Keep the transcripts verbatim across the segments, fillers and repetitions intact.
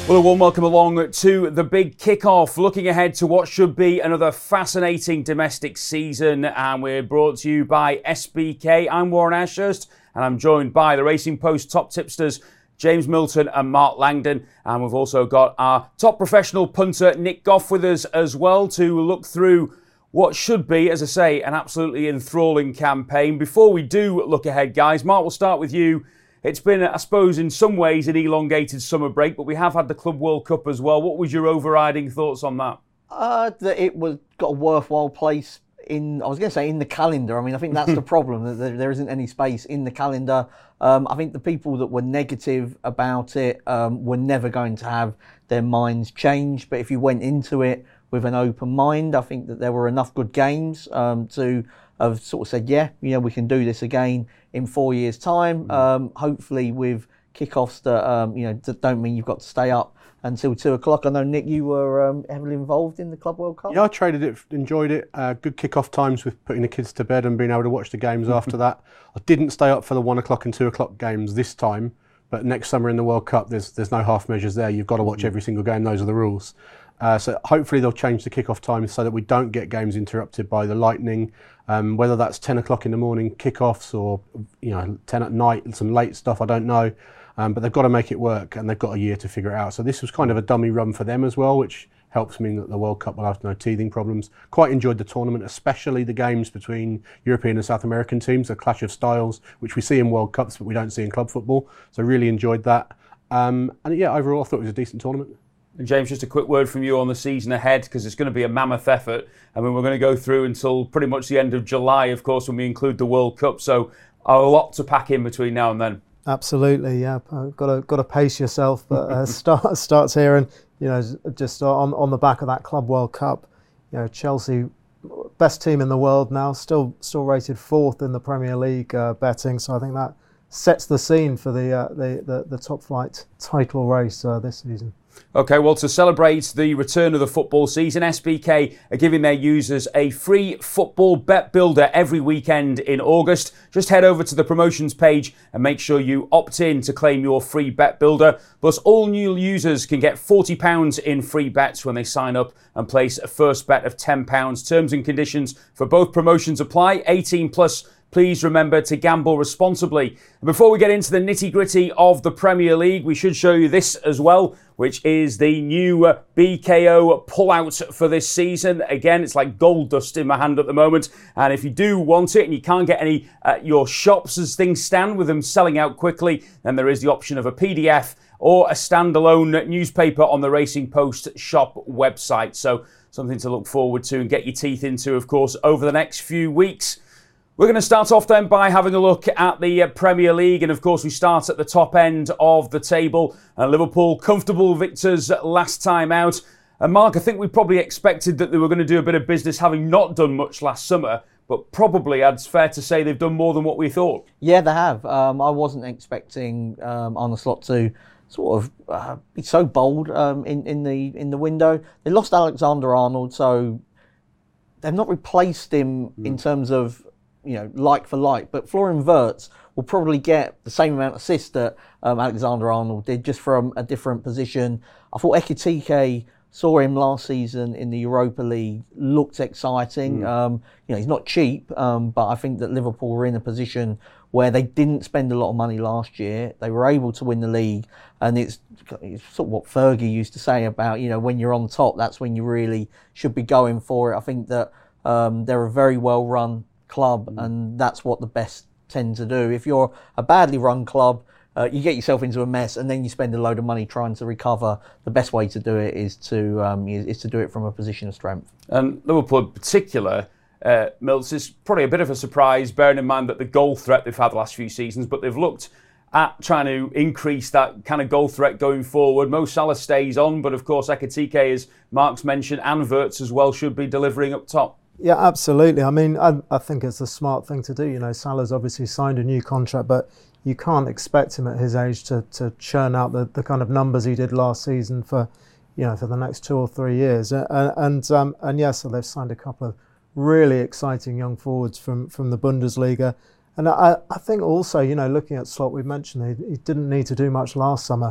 Well, a warm welcome along to the big kick-off, looking ahead to what should be another fascinating domestic season, and we're brought to you by S B K. I'm Warren Ashurst, and I'm joined by the Racing Post top tipsters James Milton and Mark Langdon, and we've also got our top professional punter Nick Goff with us as well to look through what should be, as I say, an absolutely enthralling campaign. Before we do look ahead, guys, Mark, we'll start with you. It's been, I suppose, in some ways an elongated summer break, but we have had the Club World Cup as well. What was your overriding thoughts on that? Uh, that it was got a worthwhile place in, I was going to say in the calendar. I mean, I think that's the problem, that there, there isn't any space in the calendar. Um, I think the people that were negative about it um, were never going to have their minds changed. But if you went into it with an open mind, I think that there were enough good games um, to have sort of said, yeah, you know, we can do this again in four years' time. Um, hopefully with kickoffs that, um, you know, that don't mean you've got to stay up until two o'clock. I know, Nick, you were um, heavily involved in the Club World Cup. Yeah, I traded it, enjoyed it. Uh, good kick-off times with putting the kids to bed and being able to watch the games after that. I didn't stay up for the one o'clock and two o'clock games this time, but next summer in the World Cup, there's there's no half measures there. You've got to watch every single game. Those are the rules. Uh, so hopefully they'll change the kick-off time so that we don't get games interrupted by the lightning, um, whether that's ten o'clock in the morning kick-offs or, you know, ten at night, some late stuff, I don't know. Um, but they've got to make it work, and they've got a year to figure it out. So this was kind of a dummy run for them as well, which helps mean that the World Cup will have no teething problems. Quite enjoyed the tournament, especially the games between European and South American teams, a clash of styles, which we see in World Cups, but we don't see in club football. So really enjoyed that. Um, and yeah, overall I thought it was a decent tournament. And James, just a quick word from you on the season ahead, because it's going to be a mammoth effort. I mean, we're going to go through until pretty much the end of July, of course, when we include the World Cup. So a lot to pack in between now and then. Absolutely, yeah. Got to got to pace yourself, but uh, start starts here, and you know, just on on the back of that Club World Cup, you know, Chelsea, best team in the world now, still still rated fourth in the Premier League uh, betting. So I think that sets the scene for the uh, the, the the top flight title race uh, this season. OK, well, to celebrate the return of the football season, S B K are giving their users a free football bet builder every weekend in August. Just head over to the promotions page and make sure you opt in to claim your free bet builder. Plus, all new users can get forty pounds in free bets when they sign up and place a first bet of ten pounds. Terms and conditions for both promotions apply. eighteen plus. Please remember to gamble responsibly. And before we get into the nitty-gritty of the Premier League, we should show you this as well, which is the new uh, B K O pullout for this season. Again, it's like gold dust in my hand at the moment. And if you do want it and you can't get any at your shops as things stand with them selling out quickly, then there is the option of a P D F or a standalone newspaper on the Racing Post shop website. So something to look forward to and get your teeth into, of course, over the next few weeks. We're going to start off then by having a look at the Premier League, and of course we start at the top end of the table. Uh, Liverpool, comfortable victors last time out. And Mark, I think we probably expected that they were going to do a bit of business, having not done much last summer, but probably, it's fair to say, they've done more than what we thought. Yeah, they have. Um, I wasn't expecting um, Arne Slot to sort of uh, be so bold um, in, in the in the window. They lost Alexander Arnold, so they've not replaced him mm. in terms of, you know, like for like, but Florian Wirtz will probably get the same amount of assists that um, Alexander Arnold did, just from a different position. I thought Ekitike, saw him last season in the Europa League, looked exciting. Mm. Um, you know, he's not cheap, um, but I think that Liverpool were in a position where they didn't spend a lot of money last year. They were able to win the league, and it's, it's sort of what Fergie used to say about, you know, when you're on top, that's when you really should be going for it. I think that um, they're a very well run club, mm. and that's what the best tend to do. If you're a badly run club, uh, you get yourself into a mess, and then you spend a load of money trying to recover. The best way to do it is to um, is, is to do it from a position of strength. And Liverpool in particular, uh, Mills, is probably a bit of a surprise, bearing in mind that the goal threat they've had the last few seasons, but they've looked at trying to increase that kind of goal threat going forward. Mo Salah stays on, but of course Ekitike, as Mark's mentioned, and Wirtz as well, should be delivering up top. Yeah, absolutely. I mean, I, I think it's a smart thing to do. You know, Salah's obviously signed a new contract, but you can't expect him at his age to, to churn out the, the kind of numbers he did last season for, you know, for the next two or three years. And and, um, and yes, so they've signed a couple of really exciting young forwards from, from the Bundesliga. And I, I think also, you know, looking at Slot, we mentioned he, he didn't need to do much last summer.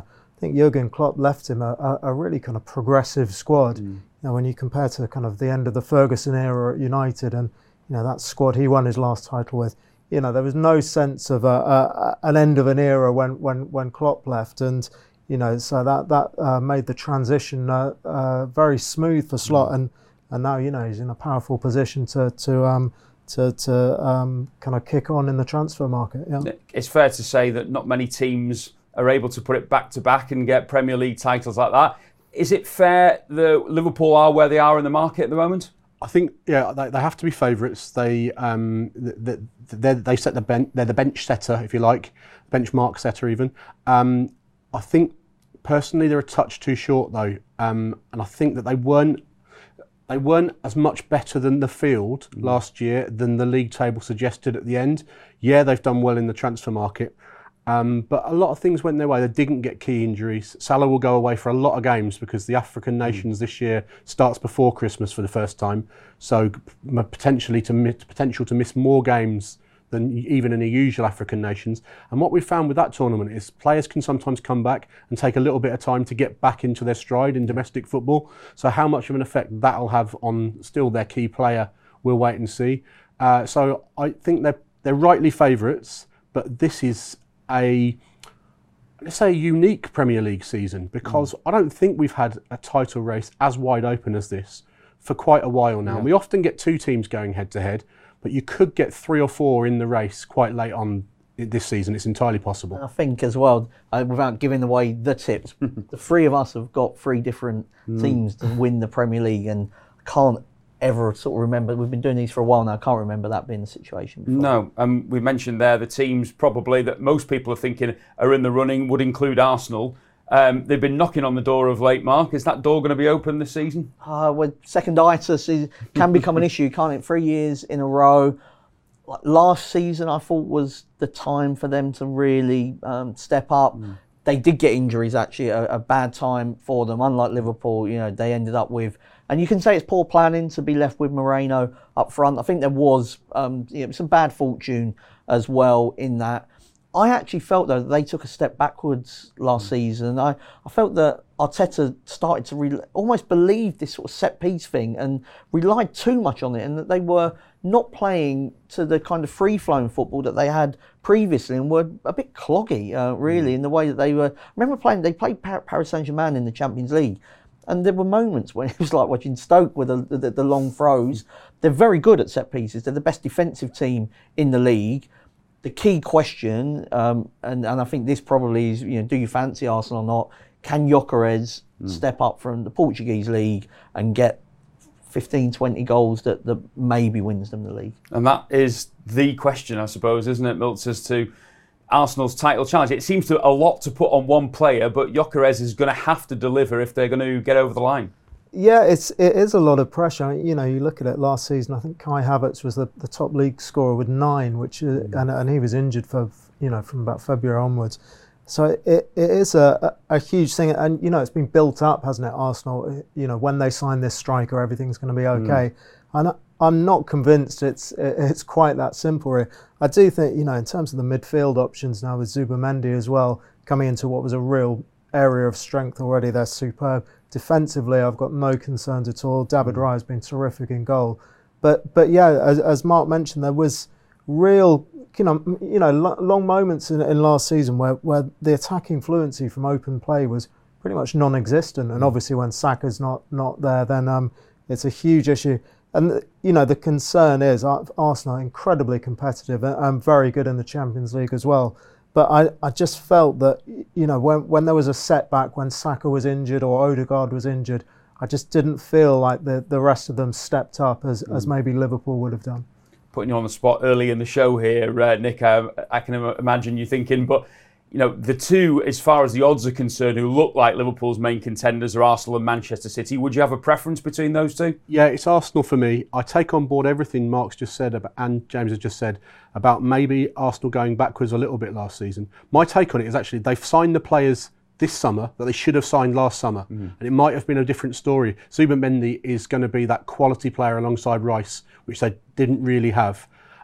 think Jurgen Klopp left him a, a, a really kind of progressive squad. Mm. You know, when you compare to kind of the end of the Ferguson era at United, and you know that squad he won his last title with. You know, there was no sense of a, a, an end of an era when when when Klopp left, and you know, so that that uh, made the transition uh, uh, very smooth for Slot, mm. and and now you know he's in a powerful position to to um to to um kind of kick on in the transfer market. Yeah, it's fair to say that not many teams are able to put it back to back and get Premier League titles like that. Is it fair that Liverpool are where they are in the market at the moment? I think, yeah, they, they have to be favourites. They um, they, they they set the bench. They're the bench setter, if you like, benchmark setter even. Um, I think personally they're a touch too short though, um, and I think that they weren't they weren't as much better than the field mm. last year than the league table suggested at the end. Yeah, they've done well in the transfer market. Um, but a lot of things went their way. They didn't get key injuries. Salah will go away for a lot of games because the African nations mm. this year starts before Christmas for the first time. So potentially to miss, potential to miss more games than even in the usual African nations. And what we've found with that tournament is players can sometimes come back and take a little bit of time to get back into their stride in domestic football. So how much of an effect that'll have on still their key player, we'll wait and see. Uh, so I think they're, they're rightly favourites, but this is a, let's say, a unique Premier League season because mm. I don't think we've had a title race as wide open as this for quite a while now. Yeah. We often get two teams going head to head, but you could get three or four in the race quite late on this season. It's entirely possible. I think as well, uh, without giving away the tips, the three of us have got three different mm. teams to win the Premier League, and I can't ever sort of remember, we've been doing these for a while now, I can't remember that being the situation before. No, um, we mentioned there the teams probably that most people are thinking are in the running would include Arsenal. Um, they've been knocking on the door of late, Mark. Is that door going to be open this season? Uh, well, seconditis is, can become an issue, can't it? Three years in a row. Like last season, I thought was the time for them to really um, step up. Mm. They did get injuries, actually, a, a bad time for them. Unlike Liverpool, you know, they ended up with, and you can say it's poor planning to be left with Moreno up front. I think there was um, you know, some bad fortune as well in that. I actually felt, though, that they took a step backwards last mm. season. I, I felt that Arteta started to re- almost believe this sort of set-piece thing and relied too much on it, and that they were not playing to the kind of free-flowing football that they had previously and were a bit cloggy, uh, really, mm. in the way that they were. I remember playing, they played Paris Saint-Germain in the Champions League, and there were moments when it was like watching Stoke with the, the, the long throws. They're very good at set-pieces. They're the best defensive team in the league. The key question, um, and, and I think this probably is, you know, do you fancy Arsenal or not? Can Gyökeres mm. step up from the Portuguese league and get fifteen, twenty goals that, that maybe wins them the league? And that is the question, I suppose, isn't it, Milts, as to Arsenal's title challenge? It seems to a lot to put on one player, but Gyökeres is going to have to deliver if they're going to get over the line. Yeah, it's it is a lot of pressure. I mean, you know, you look at it last season. I think Kai Havertz was the, the top league scorer with nine, which is, mm. and and he was injured for you know from about February onwards. So it it is a, a, a huge thing, and you know it's been built up, hasn't it? Arsenal, you know, when they sign this striker, everything's going to be okay. Mm. And I'm not convinced it's it's quite that simple. Really. I do think, you know, in terms of the midfield options now with Zubimendi as well coming into what was a real area of strength already, they're superb. Defensively, I've got no concerns at all. David Raya has been terrific in goal, but but yeah, as, as Mark mentioned, there was real, you know, you know, lo- long moments in, in last season where, where the attacking fluency from open play was pretty much non-existent. And obviously, when Saka's not not there, then um, it's a huge issue. And you know, the concern is Arsenal are incredibly competitive and very good in the Champions League as well. But I, I just felt that, you know, when when there was a setback, when Saka was injured or Odegaard was injured, I just didn't feel like the, the rest of them stepped up as, mm. as maybe Liverpool would have done. Putting you on the spot early in the show here, uh, Nick, I, I can imagine you thinking, but, you know, the two, as far as the odds are concerned, who look like Liverpool's main contenders are Arsenal and Manchester City. Would you have a preference between those two? Yeah, it's Arsenal for me. I take on board everything Mark's just said about, and James has just said about maybe Arsenal going backwards a little bit last season. My take on it is actually they've signed the players this summer that they should have signed last summer, mm. and it might have been a different story. Zubimendi is going to be that quality player alongside Rice, which they didn't really have.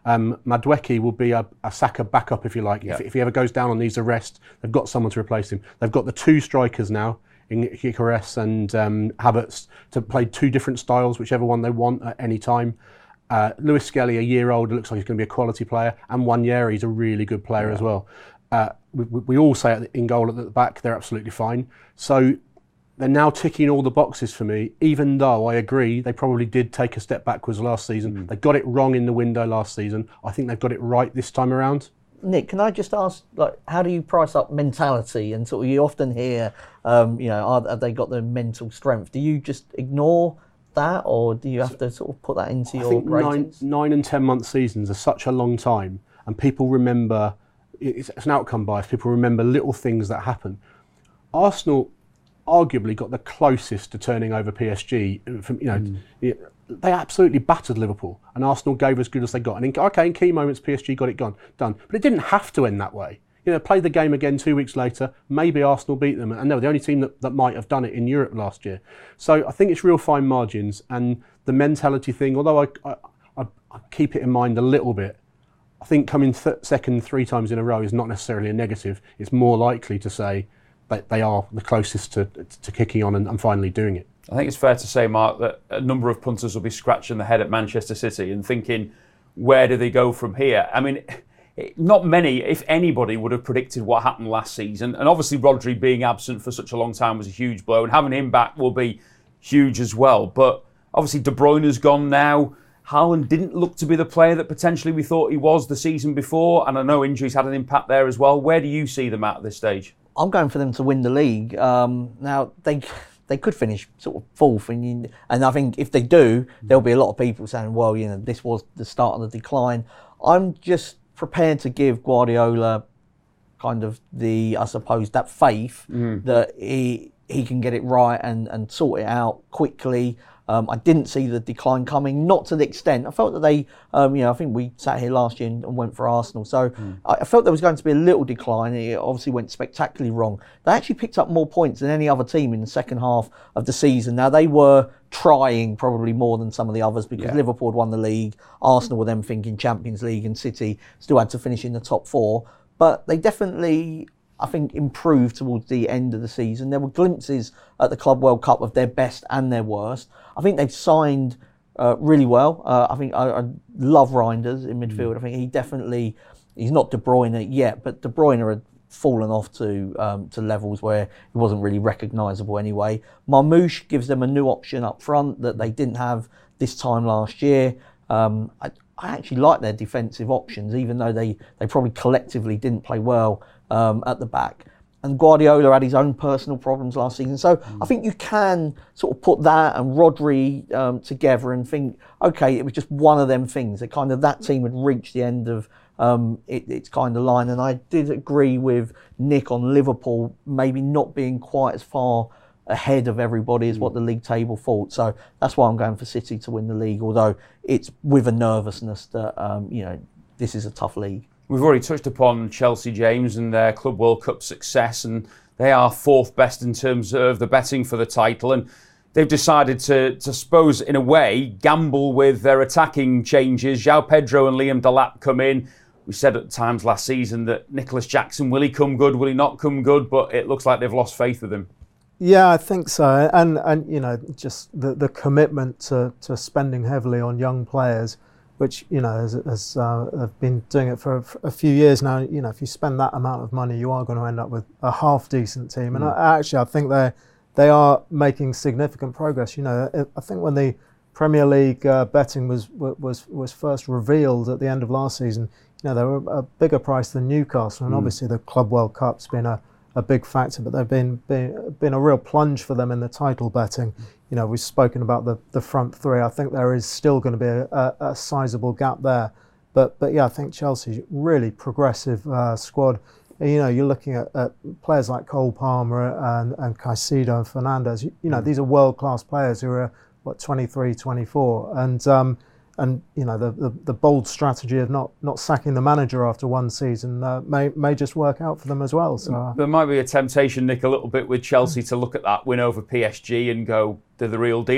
Um, Madueke will be a, a Saka backup, if you like. Yeah. If, if he ever goes down on these arrests, they've got someone to replace him. They've got the two strikers now, in Gyökeres and um, Havertz, to play two different styles, whichever one they want at any time. Uh, Lewis Skelly, a year older, looks like he's going to be a quality player, and Nwaneri, he's a really good player yeah. as well. Uh, we, we all say in goal at the back, they're absolutely fine. So they're now ticking all the boxes for me, even though I agree they probably did take a step backwards last season. Mm. They got it wrong in the window last season. I think they've got it right this time around. Nick, can I just ask, like, how do you price up mentality? And sort of, you often hear, um, you know, are, have they got the mental strength? Do you just ignore that, or do you have to sort of put that into I your think ratings? Nine, nine and ten month seasons are such a long time, and people remember. It's, it's an outcome bias. People remember little things that happen. Arsenal arguably got the closest to turning over P S G. From, you know, mm. it, they absolutely battered Liverpool, and Arsenal gave as good as they got. And in, okay, in key moments, P S G got it gone, done. But it didn't have to end that way. You know, played the game again two weeks later, maybe Arsenal beat them, and they were the only team that, that might have done it in Europe last year. So I think it's real fine margins, and the mentality thing, although I, I, I, I keep it in mind a little bit, I think coming th- second three times in a row is not necessarily a negative. It's more likely to say that they are the closest to, to kicking on and, and finally doing it. I think it's fair to say, Mark, that a number of punters will be scratching their head at Manchester City and thinking, where do they go from here? I mean, not many, if anybody, would have predicted what happened last season. And obviously Rodri being absent for such a long time was a huge blow, and having him back will be huge as well. But obviously De Bruyne's gone now. Haaland didn't look to be the player that potentially we thought he was the season before, and I know injuries had an impact there as well. Where do you see them at this stage? I'm going for them to win the league. Um, now, they they could finish sort of fourth, and, you, and I think if they do, there'll be a lot of people saying, well, you know, this was the start of the decline. I'm just prepared to give Guardiola kind of the, I suppose, that faith mm. that he he can get it right and, and sort it out quickly. Um, I didn't see the decline coming, not to the extent. I felt that they, um, you know, I think we sat here last year and, and went for Arsenal. So mm. I, I felt there was going to be a little decline. It obviously went spectacularly wrong. They actually picked up more points than any other team in the second half of the season. Now, they were trying probably more than some of the others because yeah. Liverpool had won the league. Arsenal were then thinking Champions League, and City still had to finish in the top four. But they definitely, I think, improved towards the end of the season. There were glimpses at the Club World Cup of their best and their worst. I think they've signed uh, really well. Uh, I think I, I love Reinders in midfield. Mm. I think he definitely, he's not De Bruyne yet, but De Bruyne had fallen off to um, to levels where he wasn't really recognisable anyway. Marmoush gives them a new option up front that they didn't have this time last year. Um, I, I actually like their defensive options, even though they, they probably collectively didn't play well um, at the back. And Guardiola had his own personal problems last season. So mm. I think you can sort of put that and Rodri um, together and think, okay, it was just one of them things. That kind of that team had reached the end of um, it, its kind of line. And I did agree with Nick on Liverpool maybe not being quite as far ahead of everybody as what the league table thought. So that's why I'm going for City to win the league, although it's with a nervousness that, um, you know, this is a tough league. We've already touched upon Chelsea, James, and their Club World Cup success, and they are fourth best in terms of the betting for the title, and they've decided to, to suppose, in a way, gamble with their attacking changes. João Pedro and Liam Delap come in. We said at times last season that Nicholas Jackson, will he come good, will he not come good, but it looks like they've lost faith with him. Yeah, I think so, and and you know, just the, the commitment to, to spending heavily on young players, which, you know, has, has uh, have been doing it for a, for a few years now. You know, if you spend that amount of money, you are going to end up with a half decent team. And mm. I, actually, I think they they are making significant progress. You know, I think when the Premier League uh, betting was was was first revealed at the end of last season, you know, they were a bigger price than Newcastle, and mm. obviously the Club World Cup's been a a big factor, but they've been, been been a real plunge for them in the title betting. You know, we've spoken about the, the front three. I think there is still going to be a, a, a sizable gap there. But but yeah, I think Chelsea, really progressive uh, squad. And, you know, you're looking at, at players like Cole Palmer and, and Caicedo and Fernandes. You, you know, mm. these are world-class players who are, what, twenty-three, twenty-four. And, um, and you know, the, the, the bold strategy of not, not sacking the manager after one season uh, may may just work out for them as well. So uh, there might be a temptation, Nick, a little bit with Chelsea to look at that win over P S G and go, they're the real deal.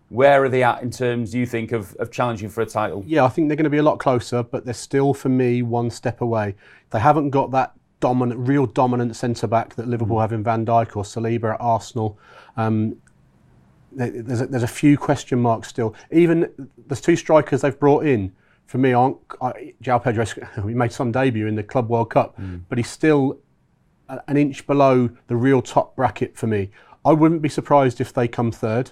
Where are they at in terms, do you think, of, of challenging for a title? Yeah, I think they're going to be a lot closer, but they're still, for me, one step away. They haven't got that dominant, real dominant centre-back that Liverpool mm. have in Van Dijk or Saliba at Arsenal. Um, there's, a, there's a few question marks still. Even the two strikers they've brought in, for me, aren't. I, João Pedro, he made some debut in the Club World Cup, mm. but he's still a, an inch below the real top bracket for me. I wouldn't be surprised if they come third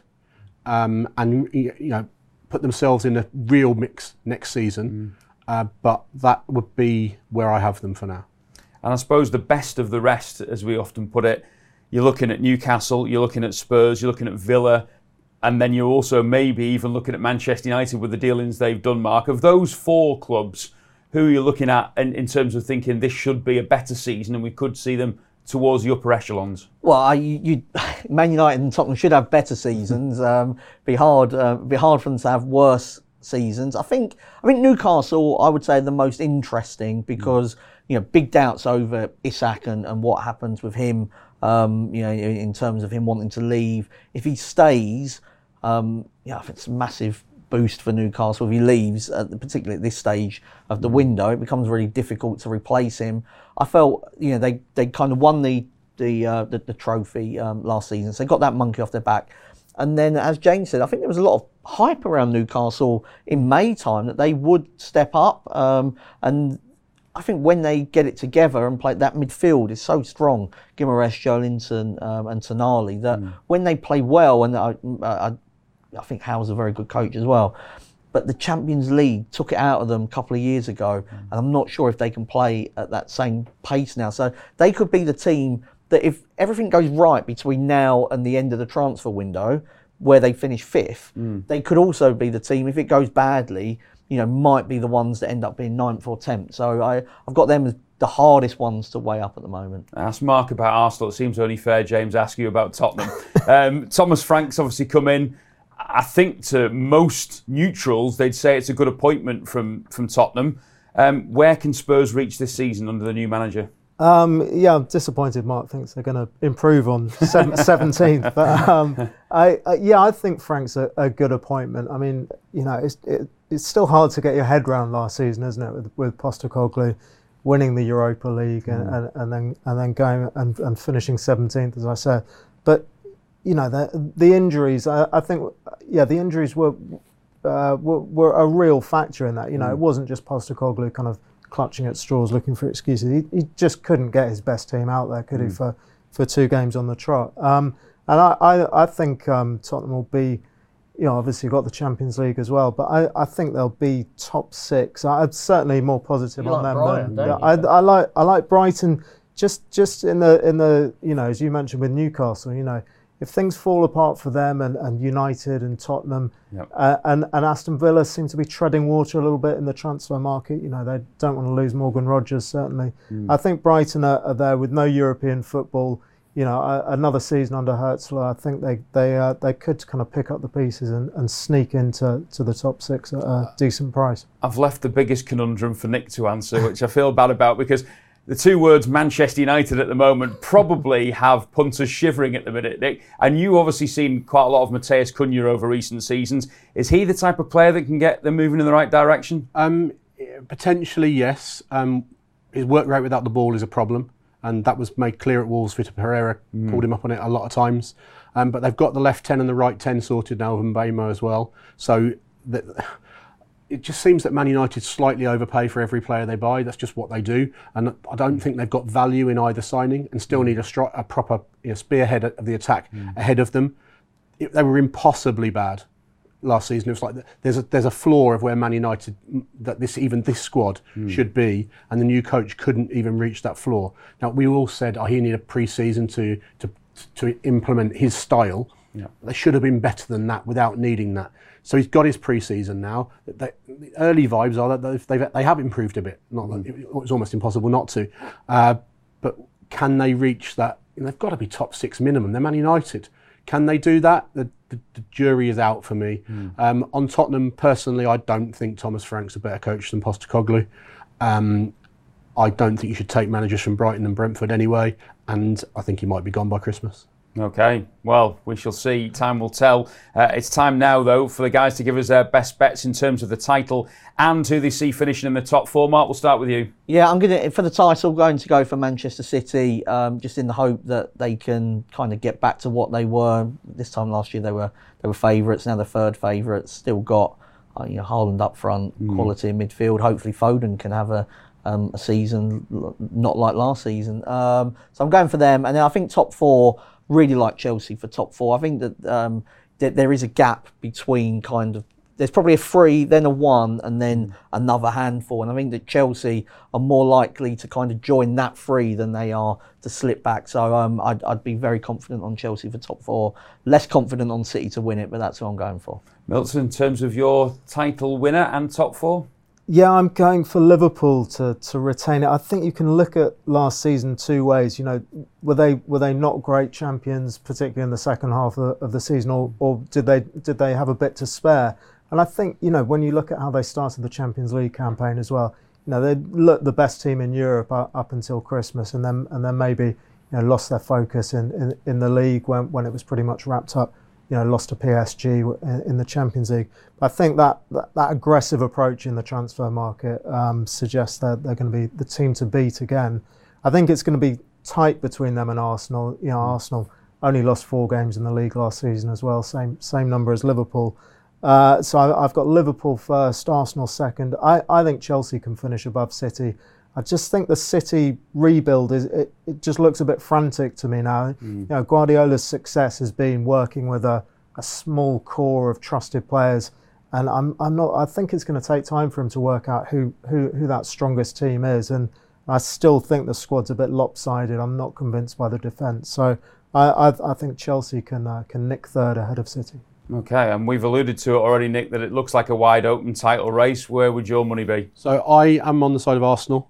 um, and you know put themselves in a real mix next season. Mm. Uh, but that would be where I have them for now. And I suppose the best of the rest, as we often put it, you're looking at Newcastle, you're looking at Spurs, you're looking at Villa, and then you're also maybe even looking at Manchester United with the dealings they've done, Mark. Of those four clubs, who are you looking at in, in terms of thinking this should be a better season and we could see them towards the upper echelons? Well, I, you, Man United and Tottenham should have better seasons. um, be hard, uh, be hard for them to have worse seasons. I think, I think Newcastle, I would say, the most interesting because mm. you know big doubts over Isak and, and what happens with him. Um, you know, in terms of him wanting to leave. If he stays, um, yeah, I think it's a massive boost for Newcastle. If he leaves, at the, particularly at this stage of the window, it becomes really difficult to replace him. I felt, you know, they they kind of won the the uh, the, the trophy um, last season, so they got that monkey off their back. And then, as James said, I think there was a lot of hype around Newcastle in May time that they would step up. Um, and I think when they get it together and play, that midfield is so strong, Guimaraes, Joelinton um, and Tonali, that mm. when they play well, and I, I, I think Howe's a very good coach as well, but the Champions League took it out of them a couple of years ago, mm. and I'm not sure if they can play at that same pace now. So they could be the team that if everything goes right between now and the end of the transfer window, where they finish fifth, mm. they could also be the team, if it goes badly, you know, might be the ones that end up being ninth or tenth. So I, I've got them as the hardest ones to weigh up at the moment. Ask Mark about Arsenal. It seems only fair, James, ask you about Tottenham. um, Thomas Frank's obviously come in. I think to most neutrals, they'd say it's a good appointment from, from Tottenham. Um, where can Spurs reach this season under the new manager? Um, yeah, I'm disappointed. Mark thinks they're going to improve on seventeenth. But um, I, I, yeah, I think Frank's a, a good appointment. I mean, you know, it's it, it's still hard to get your head around last season, isn't it? With, with Postecoglou winning the Europa League and, mm. and, and then and then going and, and finishing seventeenth, as I said. But you know, the the injuries. I, I think, yeah, the injuries were, uh, were were a real factor in that. You know, mm. it wasn't just Postecoglou kind of clutching at straws, looking for excuses. He, he just couldn't get his best team out there, could mm. he, for, for two games on the trot. Um, and I, I, I think um, Tottenham will be, you know, obviously got the Champions League as well, but I, I think they'll be top six. I, I'm certainly more positive you on like them. Brighton, than, don't yeah, you? I, I like I like Brighton. Just just in the in the you know, as you mentioned with Newcastle, you know, if things fall apart for them and, and United and Tottenham yep. uh, and, and Aston Villa seem to be treading water a little bit in the transfer market, you know, they don't want to lose Morgan Rogers, certainly. Mm. I think Brighton are, are there with no European football, you know, uh, another season under Hertzler. I think they they uh, they could kind of pick up the pieces and, and sneak into to the top six at a decent price. I've left the biggest conundrum for Nick to answer, which I feel bad about, because the two words Manchester United at the moment probably have punters shivering at the minute, Nick. And you've obviously seen quite a lot of Matheus Cunha over recent seasons. Is he the type of player that can get them moving in the right direction? Um, potentially, yes. Um, his work rate without the ball is a problem, and that was made clear at Wolves. Vitor Pereira mm. pulled him up on it a lot of times. Um, but they've got the left ten and the right ten sorted now with Mbeumo as well. So that. It just seems that Man United slightly overpay for every player they buy. That's just what they do. And I don't think they've got value in either signing, and still need a, stri- a proper you know, spearhead of the attack mm. ahead of them. It, they were impossibly bad last season. It was like there's a, there's a floor of where Man United, that this even this squad mm. should be, and the new coach couldn't even reach that floor. Now, we all said, oh, he needed a pre-season to, to, to implement his style. Yeah. They should have been better than that without needing that. So he's got his pre-season now. They, the early vibes are that they've, they've, they have improved a bit. Not that it, it's almost impossible not to. Uh, but can they reach that? You know, they've got to be top six minimum. They're Man United. Can they do that? The, the, the jury is out for me. Mm. Um, on Tottenham, personally, I don't think Thomas Frank's a better coach than Postecoglou. Um, I don't think you should take managers from Brighton and Brentford anyway, and I think he might be gone by Christmas. Okay, well, we shall see. Time will tell. Uh, it's time now, though, for the guys to give us their best bets in terms of the title and who they see finishing in the top four. Mark, we'll start with you. Yeah, I'm going to, for the title, going to go for Manchester City, um, just in the hope that they can kind of get back to what they were. This time last year, they were they were favourites. Now they're third favourites. Still got uh, you know, Haaland up front, mm. quality in midfield. Hopefully Foden can have a um, a season not like last season. Um, so I'm going for them. And then I think top four, really like Chelsea for top four. I think that, um, that there is a gap between kind of, there's probably a three, then a one, and then another handful. And I think that Chelsea are more likely to kind of join that three than they are to slip back. So um, I'd, I'd be very confident on Chelsea for top four. Less confident on City to win it, but that's what I'm going for. Milton, in terms of your title winner and top four? Yeah, I'm going for Liverpool to, to retain it. I think you can look at last season two ways. You know, were they were they not great champions, particularly in the second half of the, of the season, or, or did they did they have a bit to spare? And I think, you know, when you look at how they started the Champions League campaign as well, you know, they looked the best team in Europe up, up until Christmas, and then and then maybe, you know, lost their focus in, in, in the league when, when it was pretty much wrapped up. You know, lost to P S G in, in the Champions League. But I think that, that that aggressive approach in the transfer market um, suggests that they're going to be the team to beat again. I think it's going to be tight between them and Arsenal. You know, Arsenal only lost four games in the league last season as well, same same number as Liverpool. Uh, so I, I've got Liverpool first, Arsenal second. I, I think Chelsea can finish above City. I just think the City rebuild is it, it just looks a bit frantic to me now. Mm. You know, Guardiola's success has been working with a, a small core of trusted players, and I'm I'm not. I think it's going to take time for him to work out who who who that strongest team is, and I still think the squad's a bit lopsided. I'm not convinced by the defence, so I I, I think Chelsea can uh, can nick third ahead of City. Okay, and we've alluded to it already, Nick, that it looks like a wide open title race. Where would your money be? So I am on the side of Arsenal.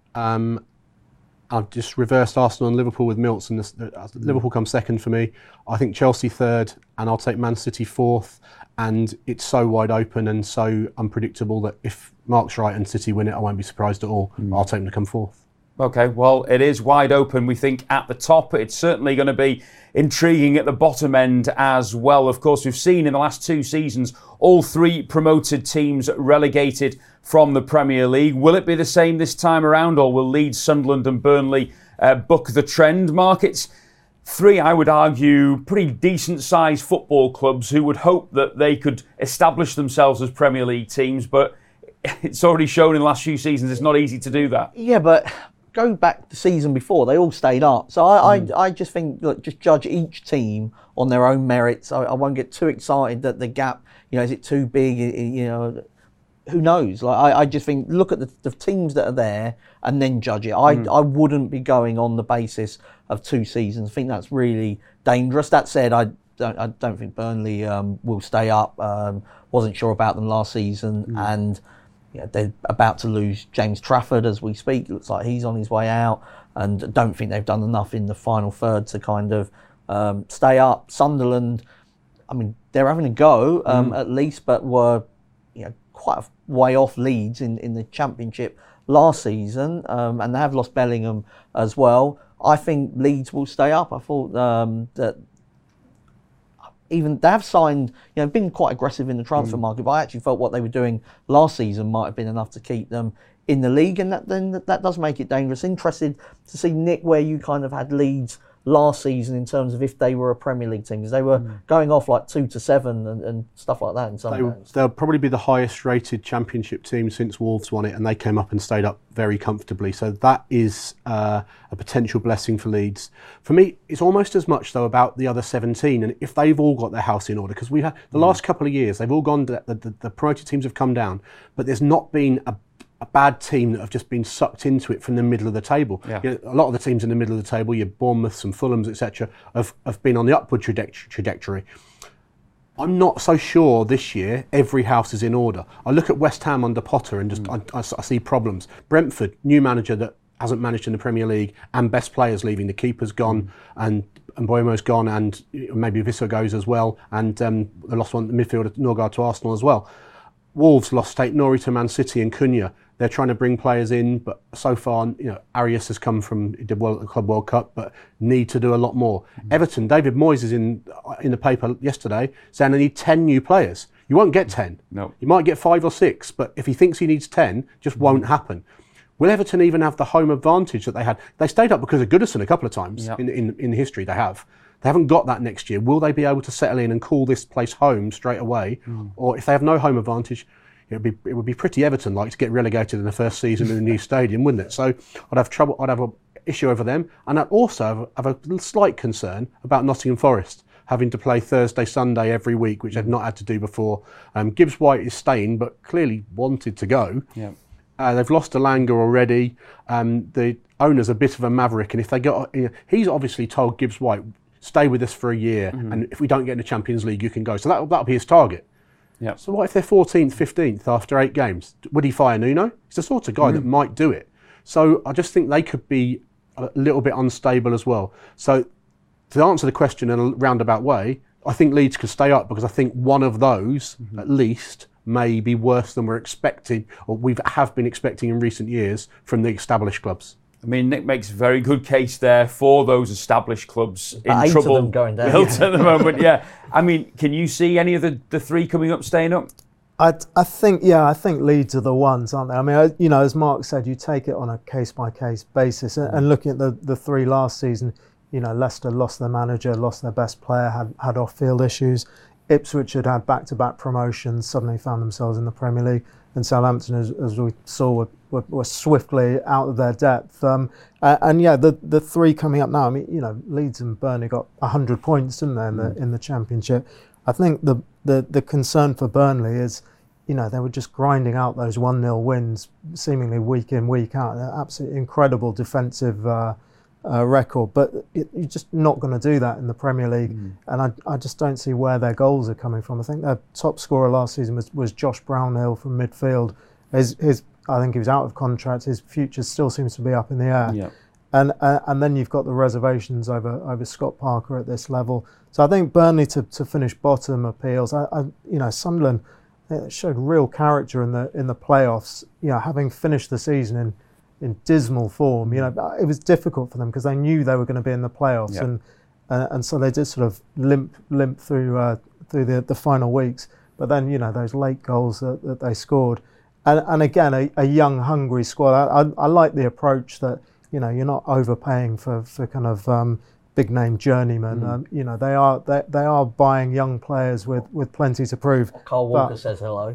Um, I've just reversed Arsenal and Liverpool with Milton. This, uh, Liverpool comes second for me. I think Chelsea third, and I'll take Man City fourth. And it's so wide open and so unpredictable that if Mark's right and City win it, I won't be surprised at all. Mm. I'll take them to come fourth. Okay, well, it is wide open, we think, at the top. It's certainly going to be intriguing at the bottom end as well. Of course, we've seen in the last two seasons all three promoted teams relegated from the Premier League. Will it be the same this time around, or will Leeds, Sunderland and Burnley uh, buck the trend? Mark, it's three, I would argue, pretty decent-sized football clubs who would hope that they could establish themselves as Premier League teams, but it's already shown in the last few seasons it's not easy to do that. Yeah, but go back the season before, they all stayed up. So I, mm. I, I just think, look, just judge each team on their own merits. I, I won't get too excited that the gap, you know, is it too big? You know, who knows? Like I, I just think, look at the, the teams that are there and then judge it. I, mm. I wouldn't be going on the basis of two seasons. I think that's really dangerous. That said, I don't, I don't think Burnley um, will stay up. Um, wasn't sure about them last season, mm. and yeah, they're about to lose James Trafford as we speak. Looks like he's on his way out, and don't think they've done enough in the final third to kind of um, stay up. Sunderland, I mean, they're having a go um, mm. at least, but were you know quite a way off Leeds in, in the Championship last season, um, and they have lost Bellingham as well. I think Leeds will stay up. I thought um, that. Even they have signed, you know, been quite aggressive in the transfer mm. market, but I actually felt what they were doing last season might have been enough to keep them in the league, and that then that does make it dangerous. Interested to see, Nick, where you kind of had Leeds last season in terms of if they were a Premier League team, because they were mm. going off like two to seven and, and stuff like that in some they, games. They'll probably be the highest rated Championship team since Wolves won it, and they came up and stayed up very comfortably. So that is uh, a potential blessing for Leeds. For me, it's almost as much though about the other seventeen, and if they've all got their house in order, because we have the mm. last couple of years they've all gone. The, the, the promoted teams have come down, but there's not been a a bad team that have just been sucked into it from the middle of the table. Yeah. You know, a lot of the teams in the middle of the table, your Bournemouths and Fulhams, et cetera, have, have been on the upward trajectory. I'm not so sure this year every house is in order. I look at West Ham under Potter and just mm. I, I, I see problems. Brentford, new manager that hasn't managed in the Premier League, and best players leaving. The keeper's gone, mm. and and Mbeumo's gone, and maybe Visser goes as well, and um, the lost one, the midfielder Norgard to Arsenal as well. Wolves lost State Norrie to Man City and Cunha. They're trying to bring players in, but so far, you know, Arias has come from, he did well at the Club World Cup, but need to do a lot more. Mm-hmm. Everton, David Moyes is in in the paper yesterday saying they need ten new players. You won't get ten. No. You might get five or six, but if he thinks he needs ten, just mm-hmm. won't happen. Will Everton even have the home advantage that they had? They stayed up because of Goodison a couple of times yep. in, in, in history, they have. They haven't got that next year. Will they be able to settle in and call this place home straight away? Mm. Or if they have no home advantage, it would be it would be pretty Everton-like to get relegated in the first season in a new stadium, wouldn't it? So I'd have trouble. I'd have an issue over them, and I'd also have, have a slight concern about Nottingham Forest having to play Thursday, Sunday every week, which they've not had to do before. Um, Gibbs White is staying, but clearly wanted to go. Yeah. Uh, they've lost Elanga already. Um, the owner's a bit of a maverick, and if they got, you know, he's obviously told Gibbs White, stay with us for a year, mm-hmm. and if we don't get in the Champions League, you can go. So that, that'll be his target. Yep. So what if they're fourteenth, fifteenth after eight games? Would he fire Nuno? He's the sort of guy mm-hmm. that might do it. So I just think they could be a little bit unstable as well. So to answer the question in a roundabout way, I think Leeds could stay up because I think one of those, mm-hmm. at least, may be worse than we're expecting, or we have been expecting in recent years from the established clubs. I mean, Nick makes a very good case there for those established clubs in eight trouble. Of them going down. Built at the moment, yeah. I mean, can you see any of the, the three coming up, staying up? I, I think, yeah, I think Leeds are the ones, aren't they? I mean, I, you know, as Mark said, you take it on a case-by-case basis. And, and looking at the, the three last season, you know, Leicester lost their manager, lost their best player, had, had off-field issues. Ipswich had had back-to-back promotions, suddenly found themselves in the Premier League. And Southampton, as, as we saw, were, were, were swiftly out of their depth. Um, uh, and yeah, the the three coming up now. I mean, you know, Leeds and Burnley got one hundred points, didn't they, in the in the Championship? I think the, the the concern for Burnley is, you know, they were just grinding out those one nil wins, seemingly week in, week out. They're absolutely incredible defensive uh, uh, record, but it, you're just not going to do that in the Premier League. Mm. And I, I just don't see where their goals are coming from. I think their top scorer last season was, was Josh Brownhill from midfield. His, his, I think he was out of contract. His future still seems to be up in the air. Yeah. And uh, and then you've got the reservations over, over Scott Parker at this level. So I think Burnley to, to finish bottom appeals. I, I you know Sunderland showed real character in the in the playoffs. You know, having finished the season in. in dismal form, you know, it was difficult for them because they knew they were going to be in the playoffs, yep. and uh, and so they did sort of limp limp through uh, through the, the final weeks. But then, you know, those late goals that, that they scored, and and again a, a young, hungry squad. I, I I like the approach that, you know, you're not overpaying for for kind of um, big name journeymen. Mm. Um, you know, they are they, they are buying young players with, with plenty to prove. Carl Walker but, says hello.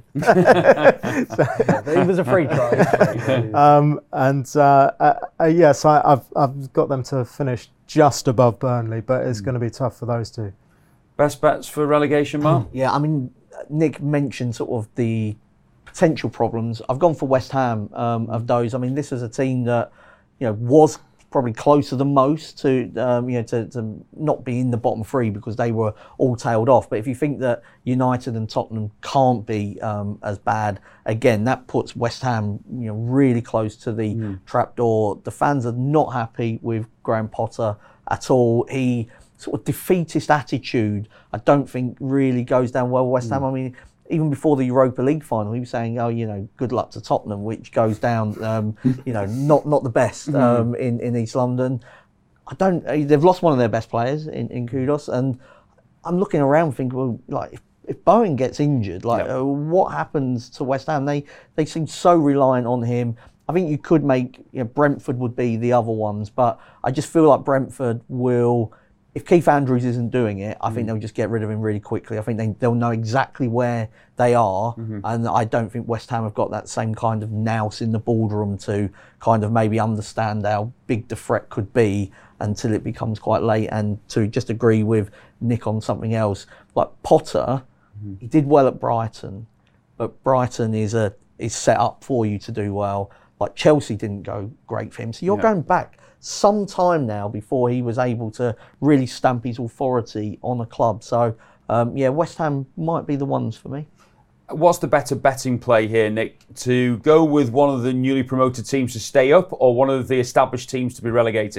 so, he was a free try. um, and uh, uh, uh, yes, I, I've I've got them to finish just above Burnley, but it's mm. going to be tough for those two. Best bets for relegation, Mark? Yeah, I mean, Nick mentioned sort of the potential problems. I've gone for West Ham um, of those. I mean, this is a team that, you know, was probably closer than most to um, you know to, to not be in the bottom three because they were all tailed off. But if you think that United and Tottenham can't be um, as bad, again that puts West Ham, you know, really close to the mm. trapdoor. The fans are not happy with Graham Potter at all. He sort of defeatist attitude, I don't think really goes down well with West Ham. Mm. I mean, even before the Europa League final, he was saying, "Oh, you know, good luck to Tottenham," which goes down, um, you know, not not the best um, in in East London. I don't. They've lost one of their best players in, in Kudus, and I'm looking around, thinking, well, like if, if Bowen gets injured, like yep. uh, what happens to West Ham? They they seem so reliant on him. I think you could make, you know, Brentford would be the other ones, but I just feel like Brentford will. If Keith Andrews isn't doing it, I mm. think they'll just get rid of him really quickly. I think they, they'll know exactly where they are, mm-hmm. and I don't think West Ham have got that same kind of nous in the boardroom to kind of maybe understand how big the threat could be until it becomes quite late. And to just agree with Nick on something else, like Potter, mm-hmm. he did well at Brighton, but Brighton is a is set up for you to do well. Like Chelsea didn't go great for him, so you're yeah. going back some time now before he was able to really stamp his authority on a club. So, um, yeah, West Ham might be the ones for me. What's the better betting play here, Nick? To go with one of the newly promoted teams to stay up or one of the established teams to be relegated?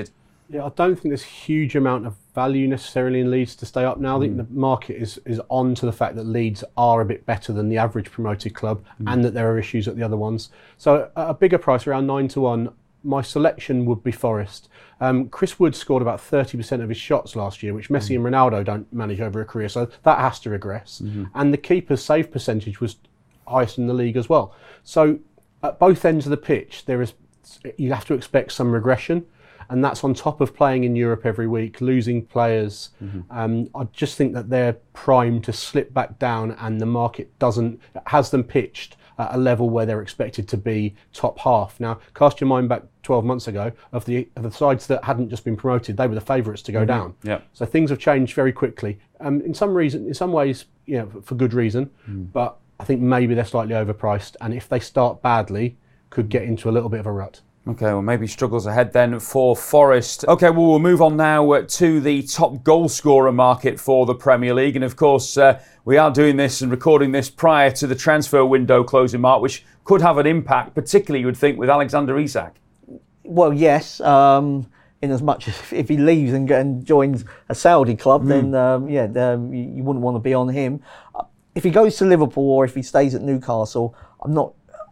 Yeah, I don't think there's a huge amount of value necessarily in Leeds to stay up now. I think the market is, is on to the fact that Leeds are a bit better than the average promoted club mm. and that there are issues at the other ones. So at a bigger price, around nine to one, my selection would be Forest. Um, Chris Wood scored about thirty percent of his shots last year, which Messi mm. and Ronaldo don't manage over a career, so that has to regress. Mm-hmm. And the keeper's save percentage was highest in the league as well. So at both ends of the pitch, there is you have to expect some regression. And that's on top of playing in Europe every week, losing players. Mm-hmm. Um, I just think that they're primed to slip back down, and the market doesn't has them pitched at a level where they're expected to be top half. Now, cast your mind back twelve months ago of the of the sides that hadn't just been promoted; they were the favourites to go mm-hmm. down. Yeah. So things have changed very quickly. Um, in some reason, in some ways, you know, for good reason. Mm. But I think maybe they're slightly overpriced, and if they start badly, could get into a little bit of a rut. Okay, well, maybe struggles ahead then for Forest. Okay, well, we'll move on now to the top goal scorer market for the Premier League. And of course, uh, we are doing this and recording this prior to the transfer window closing, Mark, which could have an impact, particularly, you would think, with Alexander Isak. Well, yes. Um, in as much as if he leaves and, and joins a Saudi club, mm. then, um, yeah, um, you, you wouldn't want to be on him. If he goes to Liverpool or if he stays at Newcastle, I'm not...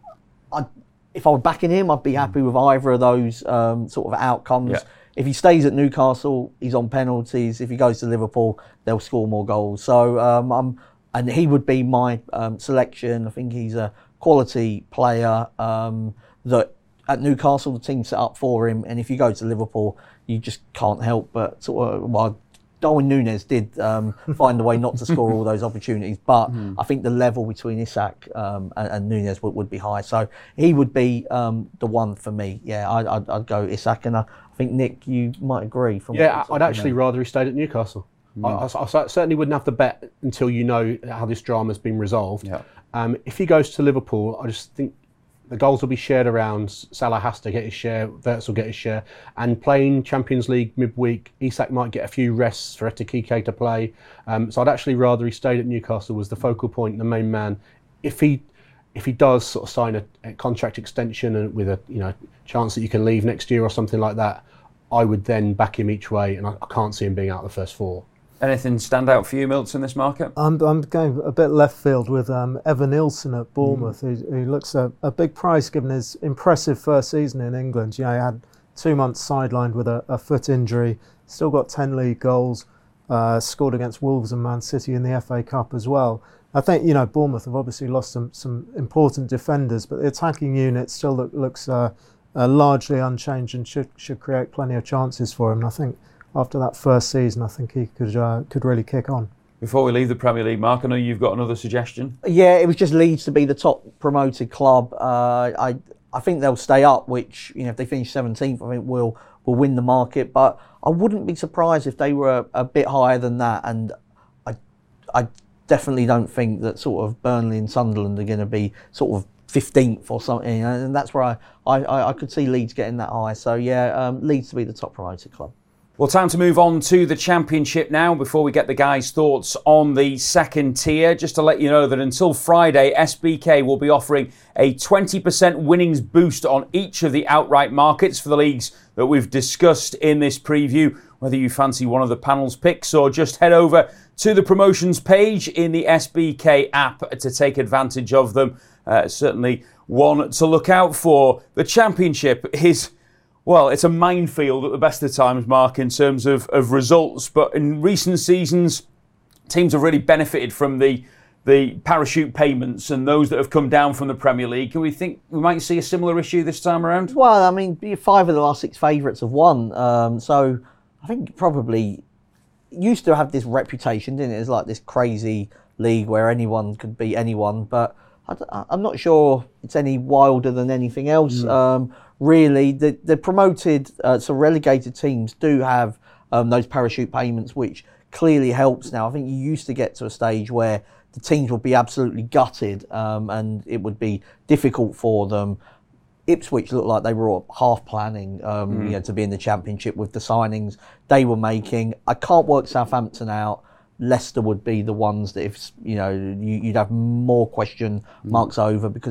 I, If I were backing him, I'd be happy with either of those um, sort of outcomes. Yeah. If he stays at Newcastle, he's on penalties. If he goes to Liverpool, they'll score more goals. So um, I'm, and he would be my um, selection. I think he's a quality player um, that at Newcastle the team set up for him. And if you go to Liverpool, you just can't help but sort of. Well, Darwin Núñez did um, find a way not to score all those opportunities, but mm. I think the level between Isak um, and, and Núñez would, would be high. So he would be um, the one for me. Yeah, I'd, I'd, I'd go Isak, and I think, Nick, you might agree. From yeah, I'd actually know. rather he stayed at Newcastle. Mm. I, I, I certainly wouldn't have to bet until you know how this drama's been resolved. Yeah. Um, if he goes to Liverpool, I just think the goals will be shared around. Salah has to get his share, Wirtz will get his share. And playing Champions League midweek, Isak might get a few rests for Ekitike to play. Um, so I'd actually rather he stayed at Newcastle, was the focal point, the main man. If he if he does sort of sign a, a contract extension and with a you know chance that you can leave next year or something like that, I would then back him each way, and I, I can't see him being out the first four. Anything stand out for you, Milts, in this market? I'm, I'm going a bit left field with um, Evan Nilsson at Bournemouth, mm. who, who looks a, a big price given his impressive first season in England. You know, he had two months sidelined with a, a foot injury, still got ten league goals, uh, scored against Wolves and Man City in the F A Cup as well. I think, you know, Bournemouth have obviously lost some, some important defenders, but the attacking unit still look, looks uh, uh, largely unchanged and should, should create plenty of chances for him. And I think after that first season, I think he could uh, could really kick on. Before we leave the Premier League, Mark, I know you've got another suggestion. Yeah, it was just Leeds to be the top promoted club. Uh, I I think they'll stay up, which, you know, if they finish seventeenth, I think will will win the market. But I wouldn't be surprised if they were a, a bit higher than that. And I I definitely don't think that sort of Burnley and Sunderland are going to be sort of fifteenth or something. And that's where I, I, I could see Leeds getting that high. So yeah, um, Leeds to be the top promoted club. Well, time to move on to the Championship now before we get the guys' thoughts on the second tier. Just to let you know that until Friday, S B K will be offering a twenty percent winnings boost on each of the outright markets for the leagues that we've discussed in this preview. Whether you fancy one of the panel's picks or just head over to the promotions page in the S B K app to take advantage of them. Uh, certainly one to look out for. The Championship is... Well, it's a minefield at the best of times, Mark, in terms of, of results. But in recent seasons, teams have really benefited from the the parachute payments and those that have come down from the Premier League. Can we think we might see a similar issue this time around? Well, I mean, five of the last six favourites have won. Um, so I think probably used to have this reputation, didn't it? It's like this crazy league where anyone could beat anyone. But I, I'm not sure it's any wilder than anything else. Mm. Um, Really, the, the promoted, uh, so relegated teams do have um, those parachute payments, which clearly helps now. I think you used to get to a stage where the teams would be absolutely gutted um, and it would be difficult for them. Ipswich looked like they were half planning um, mm. you know, to be in the Championship with the signings they were making. I can't work Southampton out. Leicester would be the ones that if, you know, you, you'd have more question marks mm. over because it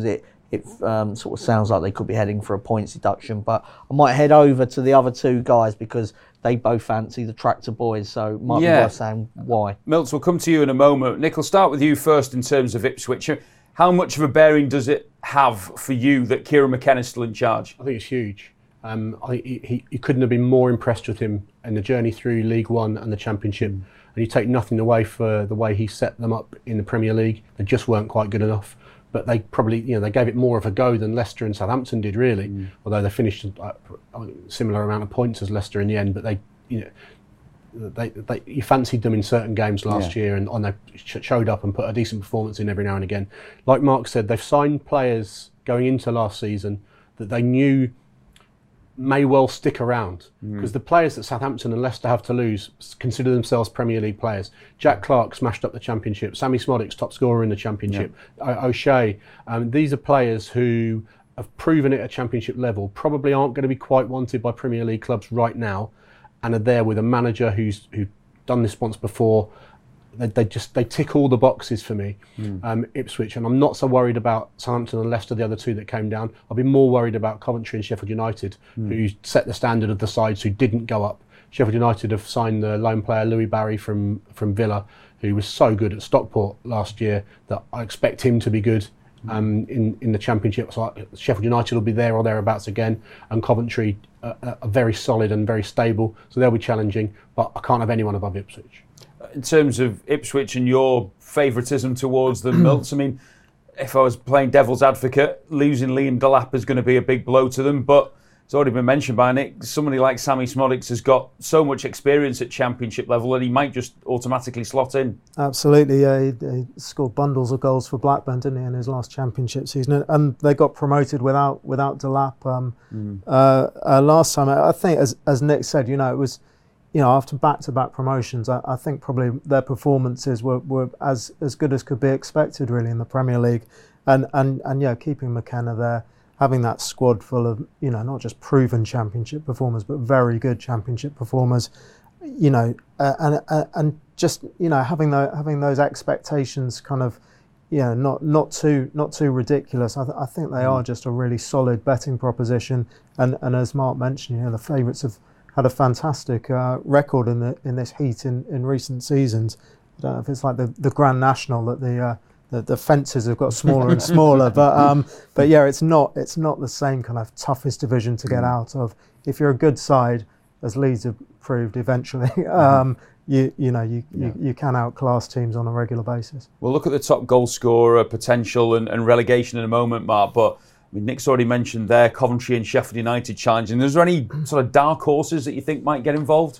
it um, sort of sounds like they could be heading for a points deduction. But I might head over to the other two guys because they both fancy the Tractor Boys, so it might Yeah. be worth saying why. Milts, we'll come to you in a moment. Nick, I'll start with you first in terms of Ipswich. How much of a bearing does it have for you that Kieran McKenna's still in charge? I think it's huge. Um, I, he, he couldn't have been more impressed with him in the journey through League One and the Championship. Mm. And you take nothing away for the way he set them up in the Premier League. They just weren't quite good enough. But they probably, you know, they gave it more of a go than Leicester and Southampton did, really. Mm. Although they finished a similar amount of points as Leicester in the end. But they, you know, they, they you fancied them in certain games last yeah. year, and, and they showed up and put a decent performance in every now and again. Like Mark said, they've signed players going into last season that they knew may well stick around, because mm. the players that Southampton and Leicester have to lose consider themselves Premier League players. Jack Clark smashed up the Championship. Sammy Smodics, top scorer in the Championship. Yeah. O- O'Shea. Um, these are players who have proven it at Championship level, probably aren't going to be quite wanted by Premier League clubs right now, and are there with a manager who's who's done this once before. They, they just they tick all the boxes for me, mm. um, Ipswich, and I'm not so worried about Southampton and Leicester, the other two that came down. I'll be more worried about Coventry and Sheffield United, mm. who set the standard of the sides who didn't go up. Sheffield United have signed the loan player Louis Barry from from Villa, who was so good at Stockport last year that I expect him to be good um, in in the Championship. So I, Sheffield United will be there or thereabouts again, and Coventry uh, are very solid and very stable, so they'll be challenging. But I can't have anyone above Ipswich. In terms of Ipswich and your favouritism towards the Milts, I mean, if I was playing devil's advocate, losing Liam Delap is going to be a big blow to them, but it's already been mentioned by Nick, somebody like Sammy Smodics has got so much experience at Championship level that he might just automatically slot in. Absolutely, yeah. He, he scored bundles of goals for Blackburn, didn't he, in his last Championship season? And they got promoted without without Delap um, mm. uh, uh, last time. I think, as as Nick said, you know, it was... You know, after back-to-back promotions, I, I think probably their performances were, were as, as good as could be expected, really, in the Premier League. And, and, and yeah, keeping McKenna there, having that squad full of, you know, not just proven Championship performers, but very good Championship performers, you know, uh, and uh, and just, you know, having, the, having those expectations kind of, you know, not not too not too ridiculous. I, th- I think they mm. are just a really solid betting proposition. And, and as Mark mentioned, you know, the favourites have had a fantastic uh, record in the in this heat in, in recent seasons. I don't know if it's like the, the Grand National that the, uh, the the fences have got smaller and smaller, but um, but yeah, it's not it's not the same kind of toughest division to get mm. out of. If you're a good side, as Leeds have proved eventually, um, you you know you, yeah. you you can outclass teams on a regular basis. We'll look at the top goal scorer potential and, and relegation in a moment, Mark, but I mean, Nick's already mentioned there Coventry and Sheffield United challenging. Is there any sort of dark horses that you think might get involved?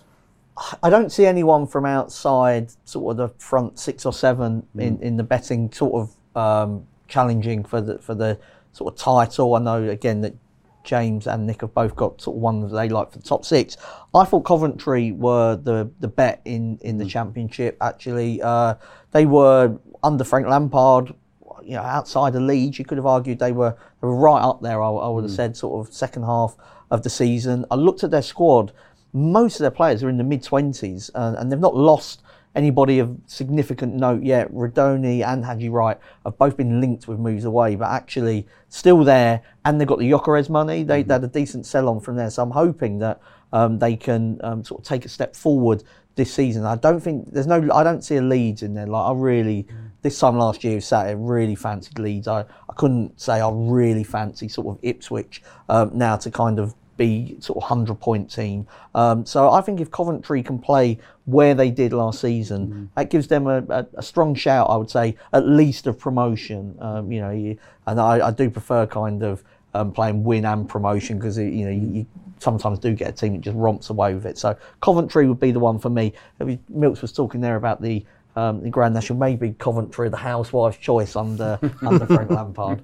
I don't see anyone from outside sort of the front six or seven mm. in, in the betting sort of um, challenging for the for the sort of title. I know again that James and Nick have both got sort of one that they like for the top six. I thought Coventry were the the bet in, in the mm. Championship. Actually, uh, they were under Frank Lampard. You know, outside of Leeds, you could have argued they were they were right up there. I, I would have mm. said sort of second half of the season. I looked at their squad. Most of their players are in the mid twenties, and, and they've not lost anybody of significant note yet. Rodoni and Haji Wright have both been linked with moves away, but actually still there. And they've got the Gyökeres money. They, mm. they had a decent sell on from there, so I'm hoping that um, they can um, sort of take a step forward this season. I don't think there's no. I don't see a Leeds in there. Like I really. Mm. This time last year, sat here, really fancied Leeds. I, I couldn't say I really fancy sort of Ipswich um, now to kind of be sort of one hundred point team. Um, so I think if Coventry can play where they did last season, mm. that gives them a, a, a strong shout, I would say, at least of promotion. Um, you know, you, and I, I do prefer kind of um, playing win and promotion because, you know, you, you sometimes do get a team that just romps away with it. So Coventry would be the one for me. Milks was talking there about the Um, the Grand National, maybe Coventry, the housewife's choice under under Frank Lampard.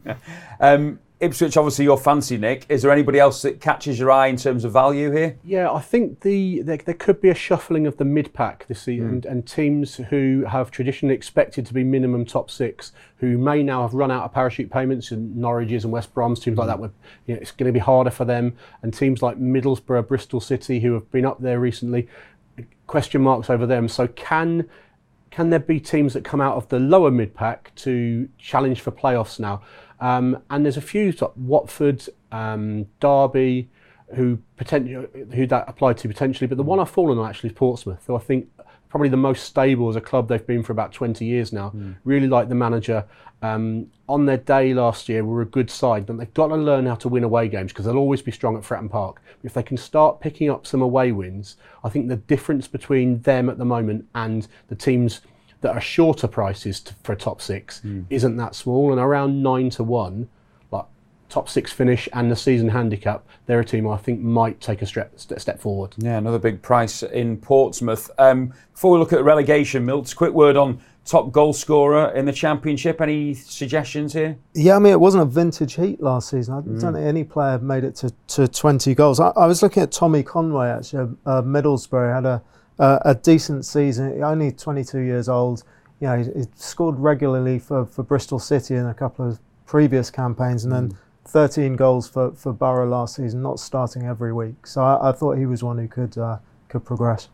Um, Ipswich, obviously your fancy, Nick. Is there anybody else that catches your eye in terms of value here? Yeah, I think the there, there could be a shuffling of the mid-pack this season, mm. and, and teams who have traditionally expected to be minimum top six, who may now have run out of parachute payments, in Norwiches and West Broms, teams like that, where, you know, it's going to be harder for them, and teams like Middlesbrough, Bristol City, who have been up there recently, question marks over them. So can... Can there be teams that come out of the lower mid-pack to challenge for playoffs now? Um, and there's a few, like Watford, um, Derby, who potentially who that applied to potentially, but the one I've fallen on actually is Portsmouth, who I think probably the most stable as a club. They've been for about twenty years now. Mm. Really like the manager. Um, on their day last year, were a good side, but they've got to learn how to win away games because they'll always be strong at Fratton Park. If they can start picking up some away wins, I think the difference between them at the moment and the teams that are shorter prices to, for a top six mm. isn't that small, and around nine to one, like top six finish and the season handicap, they're a team I think might take a step, step forward. Yeah, another big price in Portsmouth. Um, before we look at relegation, Milts, quick word on top goal scorer in the Championship. Any suggestions here? Yeah, I mean, it wasn't a vintage heat last season. I mm. don't think any player made it to, to twenty goals. I, I was looking at Tommy Conway, actually, uh, Middlesbrough, had a uh, a decent season, only twenty-two years old. You know, he, he scored regularly for, for Bristol City in a couple of previous campaigns, and then mm. thirteen goals for, for Borough last season, not starting every week. So I, I thought he was one who could uh, could progress.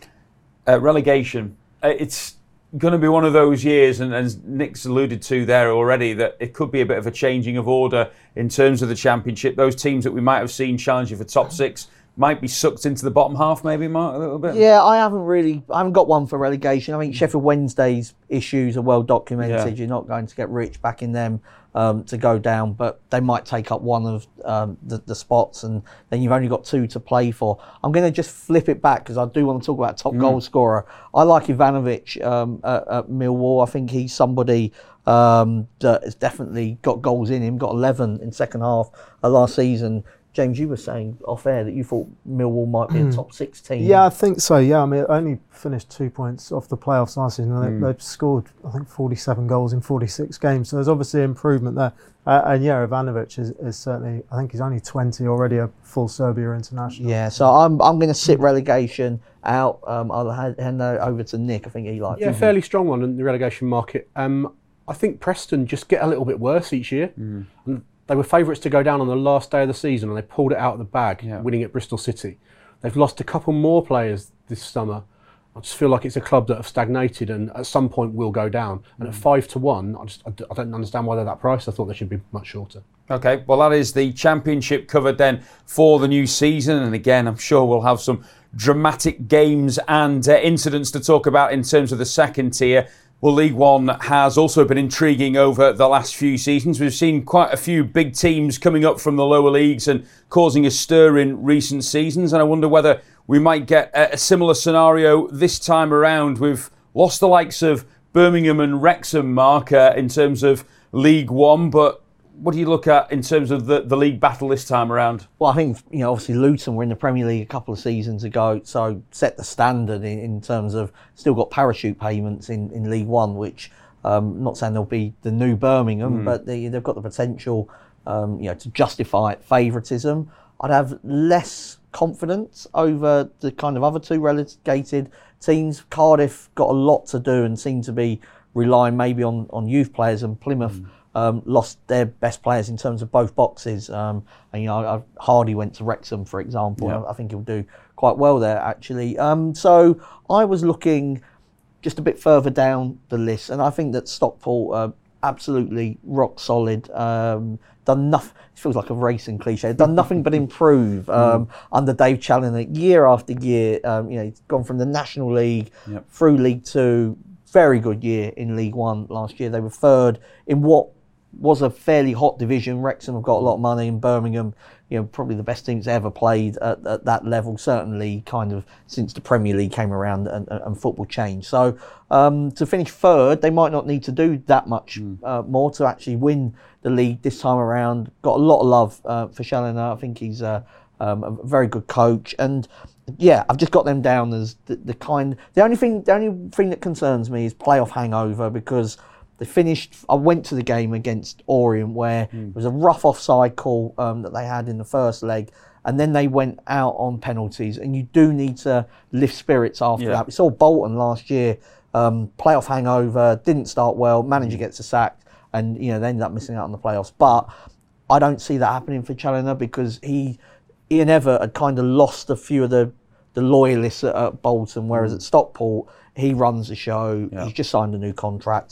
Uh, relegation. Uh, it's going to be one of those years, and as Nick's alluded to there already, that it could be a bit of a changing of order in terms of the Championship. Those teams that we might have seen challenging for top six might be sucked into the bottom half, maybe, Mark, a little bit. Yeah, I haven't really, I haven't got one for relegation. I think Sheffield Wednesday's issues are well documented. Yeah. You're not going to get rich backing them um, to go down, but they might take up one of um, the, the spots, and then you've only got two to play for. I'm going to just flip it back because I do want to talk about top mm. goal scorer. I like Ivanovic um, at, at Millwall. I think he's somebody um, that has definitely got goals in him, got eleven in second half of last season. James, you were saying off air that you thought Millwall might be a top six team. Yeah, I think so. Yeah, I mean, it only finished two points off the playoffs last season. Mm. They, they've scored, I think, forty-seven goals in forty-six games. So there's obviously improvement there. Uh, and yeah, Ivanovic is, is certainly, I think he's only twenty, already a full Serbia international. Yeah, so I'm I'm going to sit relegation out. Um, I'll hand, hand that over to Nick. I think he likes it. Yeah, fairly strong one in the relegation market. Um, I think Preston just get a little bit worse each year. Mm. And they were favourites to go down on the last day of the season, and they pulled it out of the bag, yeah. winning at Bristol City. They've lost a couple more players this summer. I just feel like it's a club that have stagnated and at some point will go down. And mm. at five to one, I just I don't understand why they're that priced. I thought they should be much shorter. Okay, well that is the Championship covered then for the new season. And again, I'm sure we'll have some dramatic games and uh, incidents to talk about in terms of the second tier. Well, League One has also been intriguing over the last few seasons. We've seen quite a few big teams coming up from the lower leagues and causing a stir in recent seasons. And I wonder whether we might get a similar scenario this time around. We've lost the likes of Birmingham and Wrexham, Mark, uh, in terms of League One. But what do you look at in terms of the, the league battle this time around? Well, I think, you know, obviously Luton were in the Premier League a couple of seasons ago, so set the standard in, in terms of still got parachute payments in, in League One, which um, not saying they'll be the new Birmingham, mm. but they, they've got the potential, um, you know, to justify favouritism. I'd have less confidence over the kind of other two relegated teams. Cardiff got a lot to do and seem to be relying maybe on, on youth players, and Plymouth mm. Um, lost their best players in terms of both boxes. Um, and, you know, I, Hardy went to Wrexham, for example. Yeah. I, I think he'll do quite well there, actually. Um, so I was looking just a bit further down the list, and I think that Stockport are absolutely rock solid. Um, done nothing. It feels like a racing cliche. Done nothing but improve um, mm. under Dave Challinor year after year. Um, you know, he's gone from the National League yep. through League Two. Very good year in League One last year. They were third in what was a fairly hot division. Wrexham have got a lot of money, and Birmingham, you know, probably the best teams ever played at, at that level, certainly kind of since the Premier League came around and, and football changed. So um, to finish third, they might not need to do that much mm. uh, more to actually win the league this time around. Got a lot of love uh, for Challinor. I think he's uh, um, a very good coach, and yeah, I've just got them down as the, the kind. The only thing, the only thing that concerns me is playoff hangover, because they finished. I went to the game against Orient where mm. it was a rough offside call um, that they had in the first leg, and then they went out on penalties. And you do need to lift spirits after yeah. that. We saw Bolton last year, um, playoff hangover, didn't start well. Manager gets a sack, and you know they ended up missing out on the playoffs. But I don't see that happening for Challinor, because he, Ian Evatt had kind of lost a few of the the loyalists at, at Bolton, whereas mm. at Stockport he runs the show. Yeah. He's just signed a new contract.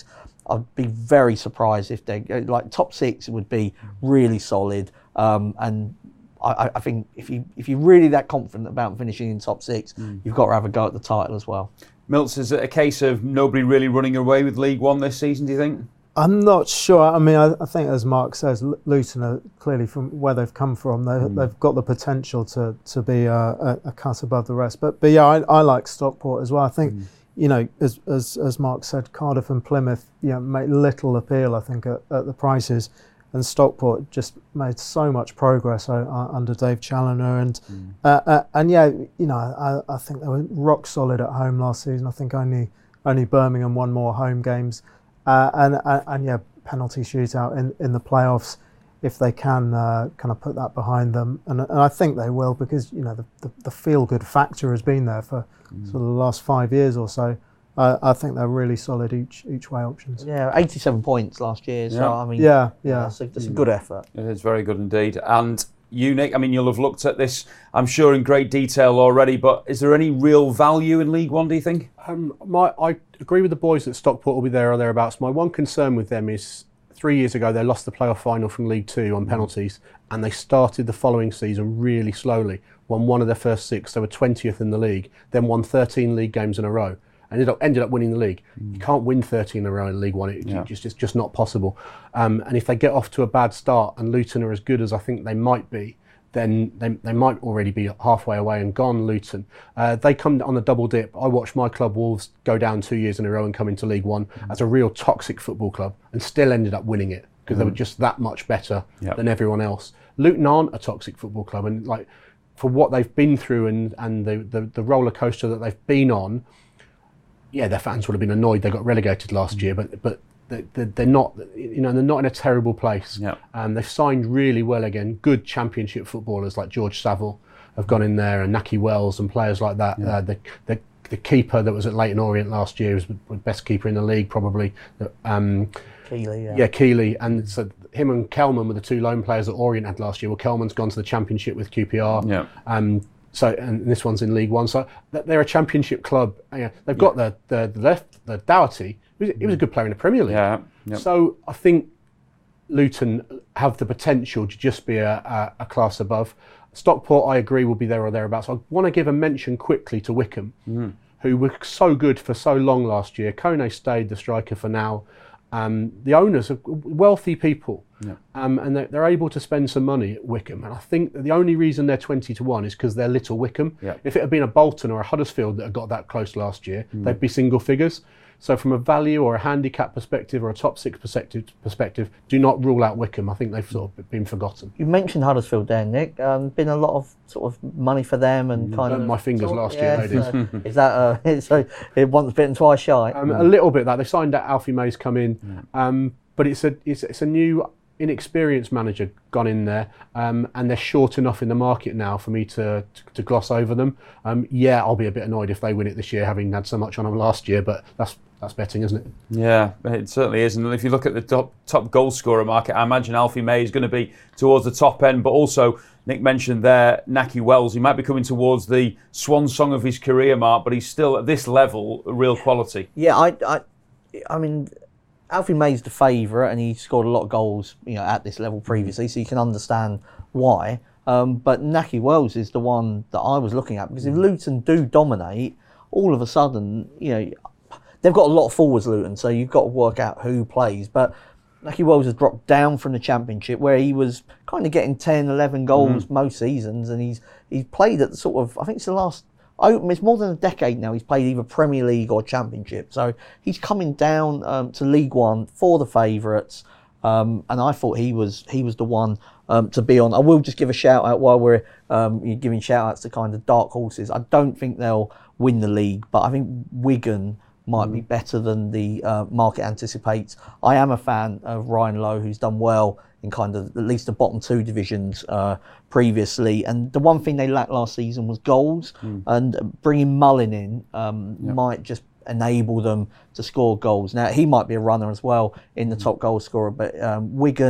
I'd be very surprised if they like top six would be really solid. Um, and I, I think if you if you're really that confident about finishing in top six, mm. you've got to have a go at the title as well. Milts, is it a case of nobody really running away with League One this season, do you think? I'm not sure. I mean, I, I think, as Mark says, Luton are clearly, from where they've come from, they, mm. they've got the potential to to be a, a, a cut above the rest. But but yeah, I, I like Stockport as well. I think, mm. you know, as, as as Mark said, Cardiff and Plymouth, you know, make little appeal, I think, at, at the prices. And Stockport just made so much progress uh, under Dave Challoner, and mm. uh, uh, and yeah, you know, I, I think they were rock solid at home last season. I think only only Birmingham won more home games, uh, and, and and yeah, penalty shootout in, in the playoffs, if they can uh, kind of put that behind them, and and I think they will, because you know the the, the feel good factor has been there for mm. sort of the last five years or so. Uh, I think they're really solid each each way options. Yeah, eighty-seven points last year. So yeah. I mean, yeah, yeah, that's a, that's a good effort. It is very good indeed. And you, Nick, I mean, you'll have looked at this, I'm sure, in great detail already. But is there any real value in League One, do you think? Um, my, I agree with the boys that Stockport will be there or thereabouts. My one concern with them is three years ago they lost the playoff final from League Two on penalties, and they started the following season really slowly. Won one of their first six, they were twentieth in the league. Then won thirteen league games in a row. Ended up ended up winning the league. Mm. You can't win thirteen in a row in League One. It, yeah. just, it's just not possible. Um, and if they get off to a bad start, and Luton are as good as I think they might be, then they they might already be halfway away and gone. Luton, uh, they come on a double dip. I watched my club Wolves go down two years in a row and come into League One mm. as a real toxic football club, and still ended up winning it because mm. they were just that much better yep. than everyone else. Luton aren't a toxic football club, and like for what they've been through and and the the, the roller coaster that they've been on. Yeah, their fans would have been annoyed they got relegated last mm. year, but but they, they're not, you know, they're not in a terrible place. Yep. Um, they've signed really well again. Good Championship footballers like George Saville have gone in there, and Naki Wells and players like that. Yeah. Uh, the, the the keeper that was at Leyton Orient last year was the best keeper in the league probably. Um, Keeley, yeah. Yeah, Keeley, and so him and Kelman were the two lone players that Orient had last year. Well, Kelman's gone to the Championship with Q P R. Yeah. Um, So and this one's in League One, so they're a Championship club. Yeah, they've got yeah. the, the the left the Doherty. He was, he was a good player in the Premier League. Yeah. Yep. So I think Luton have the potential to just be a, a, a class above. Stockport, I agree, will be there or thereabouts. I want to give a mention quickly to Wickham, mm. who were so good for so long last year. Kone stayed the striker for now. Um, the owners are wealthy people, yeah. um, and they're, they're able to spend some money at Wickham. And I think that the only reason they're twenty to one is because they're Little Wickham. Yeah. If it had been a Bolton or a Huddersfield that had got that close last year, mm. they'd be single figures. So from a value or a handicap perspective or a top six perspective, perspective, do not rule out Wickham. I think they've sort of been forgotten. You mentioned Huddersfield there, Nick. Um, been a lot of sort of money for them and kind Burnt of... my fingers last yeah, year, ladies. So is that uh, so it once bitten, twice shy? Um, mm. A little bit that. They signed out Alfie May's come in, mm. um, but it's a it's, it's a new inexperienced manager gone in there, um, and they're short enough in the market now for me to to, to gloss over them. Um, yeah, I'll be a bit annoyed if they win it this year, having had so much on them last year, but that's that's betting, isn't it? Yeah, it certainly is. And if you look at the top, top goal scorer market, I imagine Alfie May is going to be towards the top end, but also Nick mentioned there Naki Wells. He might be coming towards the swan song of his career, Mark, but he's still at this level, real quality. Yeah, I, I, I mean, Alfie May's the favourite, and he scored a lot of goals, you know, at this level previously, so you can understand why. Um, but Naki Wells is the one that I was looking at, because if Luton do dominate, all of a sudden, you know, they've got a lot of forwards, Luton, so you've got to work out who plays. But Naki Wells has dropped down from the Championship, where he was kind of getting ten, eleven goals mm-hmm. most seasons, and he's he's played at sort of, I think it's the last, oh, it's more than a decade now, he's played either Premier League or Championship. So he's coming down um, to League One for the favourites, um, and I thought he was he was the one um, to be on. I will just give a shout out while we're um, giving shout outs to kind of dark horses. I don't think they'll win the league, but I think Wigan might be better than the uh, market anticipates. I am a fan of Ryan Lowe, who's done well in kind of at least the bottom two divisions uh, previously. And the one thing they lacked last season was goals, mm. and bringing Mullin in um, yep. might just enable them to score goals. Now, he might be a runner as well in the top goal scorer, but um, Wigan,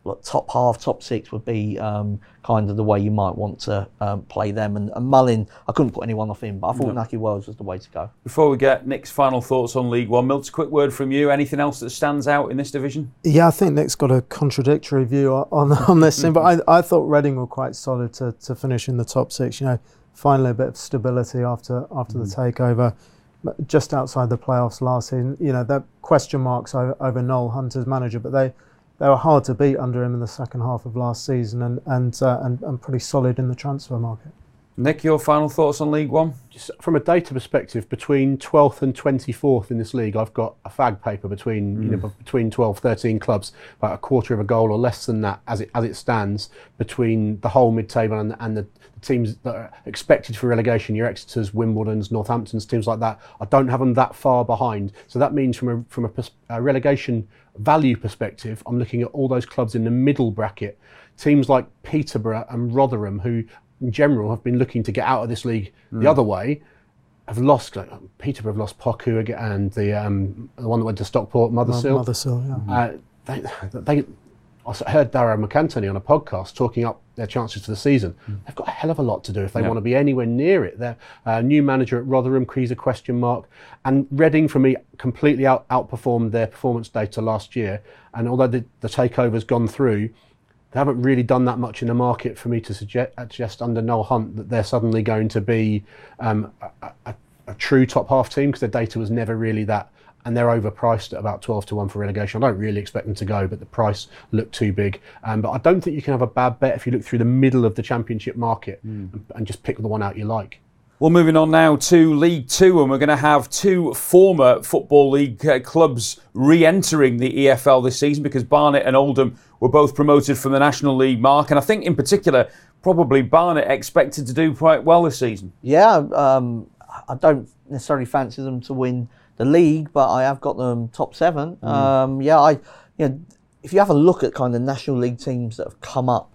like top half, top six would be um, kind of the way you might want to um, play them. And, and Mullin, I couldn't put anyone off him, but I thought no. Nahki Wells was the way to go. Before we get Nick's final thoughts on League One, Milts, a quick word from you. Anything else that stands out in this division? Yeah, I think Nick's got a contradictory view on on this thing, but I, I thought Reading were quite solid to, to finish in the top six. You know, finally a bit of stability after after mm. the takeover. Just outside the playoffs last season, you know, there are question marks over, over Noel Hunt as manager, but they, they were hard to beat under him in the second half of last season, and and, uh, and and pretty solid in the transfer market. Nick, your final thoughts on League One? Just from a data perspective, between twelfth and twenty-fourth in this league, I've got a fag paper between mm. you know between twelve, thirteen clubs, about a quarter of a goal or less than that as it as it stands between the whole mid-table and, and the teams that are expected for relegation, your Exeters, Wimbledons, Northamptons, teams like that. I don't have them that far behind. So that means from a from a, pers- a relegation value perspective, I'm looking at all those clubs in the middle bracket. Teams like Peterborough and Rotherham, who in general have been looking to get out of this league mm. the other way, have lost. Like, Peterborough have lost Poku and the um, the one that went to Stockport, Mothersill. Mothersill, yeah. Uh, they, they, I heard Darragh McAntony on a podcast talking up their chances for the season. Mm. They've got a hell of a lot to do if they yeah. want to be anywhere near it. Their uh, new manager at Rotherham, he's a question mark. And Reading, for me, completely out, outperformed their performance data last year. And although the, the takeover's gone through, they haven't really done that much in the market for me to suggest, suggest under Noel Hunt that they're suddenly going to be um, a, a, a true top half team, because their data was never really that. And they're overpriced at about twelve to one for relegation. I don't really expect them to go, but the price looked too big. Um, but I don't think you can have a bad bet if you look through the middle of the championship market mm. and, and just pick the one out you like. Well, moving on now to League Two, and we're going to have two former Football League uh, clubs re-entering the E F L this season, because Barnet and Oldham were both promoted from the National League, Mark. And I think in particular, probably Barnet expected to do quite well this season. Yeah, um, I don't necessarily fancy them to win the league, but I have got them top seven. Mm. Um, yeah, I, you know, if you have a look at kind of National League teams that have come up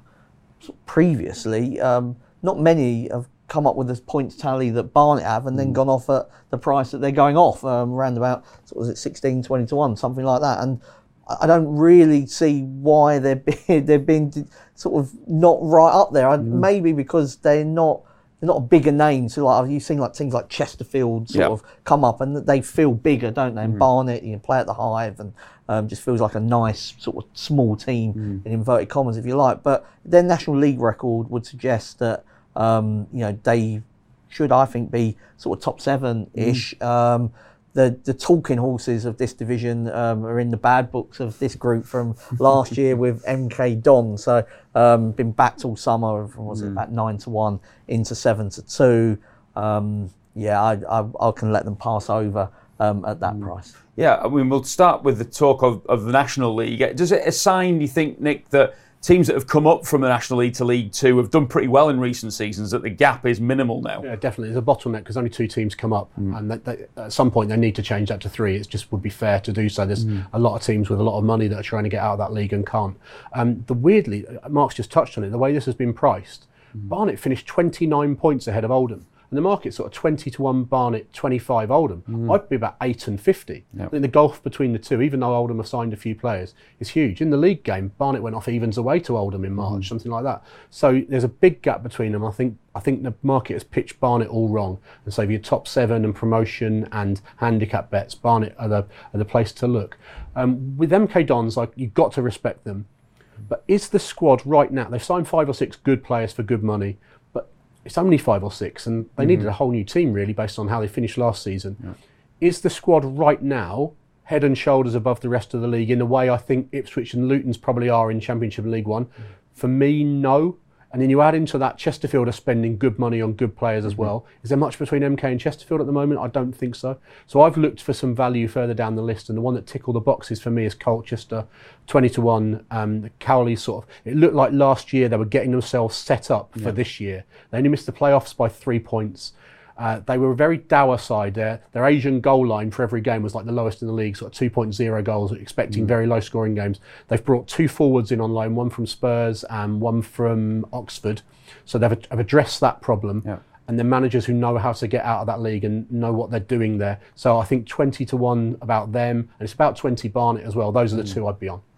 previously, um, not many have come up with this points tally that Barnet have, and then mm. gone off at the price that they're going off, um, around about, what was it, sixteen, twenty to one, something like that. And I don't really see why they're being, they're being sort of not right up there. Mm. Maybe because they're not. They're not a bigger name, so like you've seen like things like Chesterfield sort yep. of come up, and they feel bigger, don't they? And mm. Barnet, you can play at the Hive, and um, just feels like a nice sort of small team mm. in inverted commas, if you like. But their National League record would suggest that um, you know they should, I think, be sort of top seven-ish. Mm. Um, the the talking horses of this division um, are in the bad books of this group from last year with M K Dons. So um, been backed all summer from, was mm. it about nine to one into seven to two. Um, yeah, I, I I can let them pass over um, at that mm. price. Yeah, I mean, we'll start with the talk of, of the National League. Does it assign, do you think, Nick, that teams that have come up from the National League to League Two have done pretty well in recent seasons, that the gap is minimal now? Yeah, definitely. There's a bottleneck because only two teams come up, mm. and they, they, at some point they need to change that to three. It just would be fair to do so. There's mm. a lot of teams with a lot of money that are trying to get out of that league and can't. Um, the weirdly, Mark's just touched on it, the way this has been priced, mm. Barnet finished twenty-nine points ahead of Oldham. And the market's sort of twenty to one Barnet, twenty-five Oldham. Mm. I'd be about eight and fifty. Yep. I think the gulf between the two, even though Oldham have signed a few players, is huge. In the league game, Barnet went off evens away to Oldham in March, mm. something like that. So there's a big gap between them. I think I think the market has pitched Barnet all wrong. And so for your top seven and promotion and handicap bets, Barnet are the, are the place to look. Um, with M K Dons, like, you've got to respect them. But is the squad right now, they've signed five or six good players for good money, it's only five or six, and they mm-hmm. needed a whole new team really based on how they finished last season. Yeah. Is the squad right now head and shoulders above the rest of the league in the way I think Ipswich and Luton's probably are in Championship League One? Mm-hmm. For me, no. And then you add into that Chesterfield are spending good money on good players as mm-hmm. well. Is there much between M K and Chesterfield at the moment? I don't think so. So I've looked for some value further down the list, and the one that tickled the boxes for me is Colchester, twenty to one. Um, the Cowley sort of, it looked like last year they were getting themselves set up for yeah. this year. They only missed the playoffs by three points. Uh, they were a very dour side. Their, their Asian goal line for every game was like the lowest in the league, sort of two point oh goals, expecting mm. very low scoring games. They've brought two forwards in on loan, one from Spurs and one from Oxford. So they've, have addressed that problem. Yeah. And they're managers who know how to get out of that league and know what they're doing there. So I think twenty to one about them, and it's about twenty Barnet as well. Those are the mm. two I'd be on.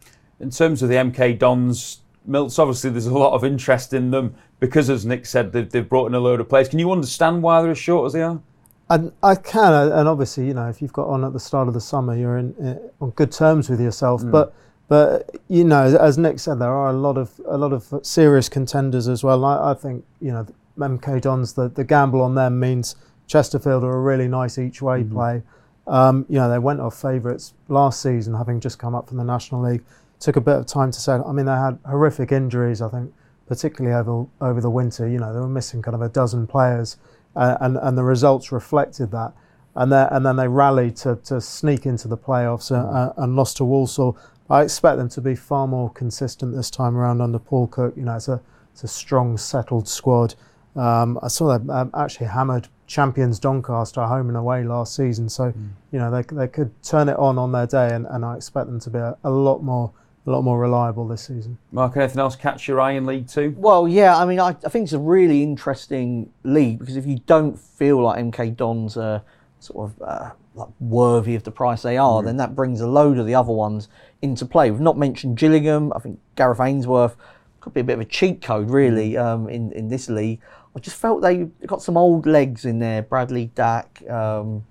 In terms of the M K Dons, Milts, obviously there's a lot of interest in them because, as Nick said, they've, they've brought in a load of players. Can you understand why they're as short as they are? I, I can, and obviously, you know, if you've got on at the start of the summer, you're in, in on good terms with yourself. Mm. But, but you know, as Nick said, there are a lot of a lot of serious contenders as well. I, I think, you know, M K Dons, the, the gamble on them means Chesterfield are a really nice each way mm-hmm. play. Um, you know, they went off favourites last season, having just come up from the National League. Took a bit of time to settle. I mean, they had horrific injuries, I think, particularly over over the winter. You know, they were missing kind of a dozen players. Uh, and, and the results reflected that. And, and then they rallied to, to sneak into the playoffs uh, and lost to Walsall. I expect them to be far more consistent this time around under Paul Cook. You know, it's a, it's a strong, settled squad. Um, I saw them um, actually hammered champions Doncaster home and away last season. So, mm. you know, they they could turn it on on their day, and, and I expect them to be a, a lot more a lot more reliable this season. Mark, anything else catch your eye in League Two? Well, yeah, I mean, I, I think it's a really interesting league because if you don't feel like M K Dons are sort of uh, like worthy of the price they are, mm. then that brings a load of the other ones into play. We've not mentioned Gillingham. I think Gareth Ainsworth could be a bit of a cheat code, really, um, in, in this league. I just felt they got some old legs in there. Bradley Dack, um,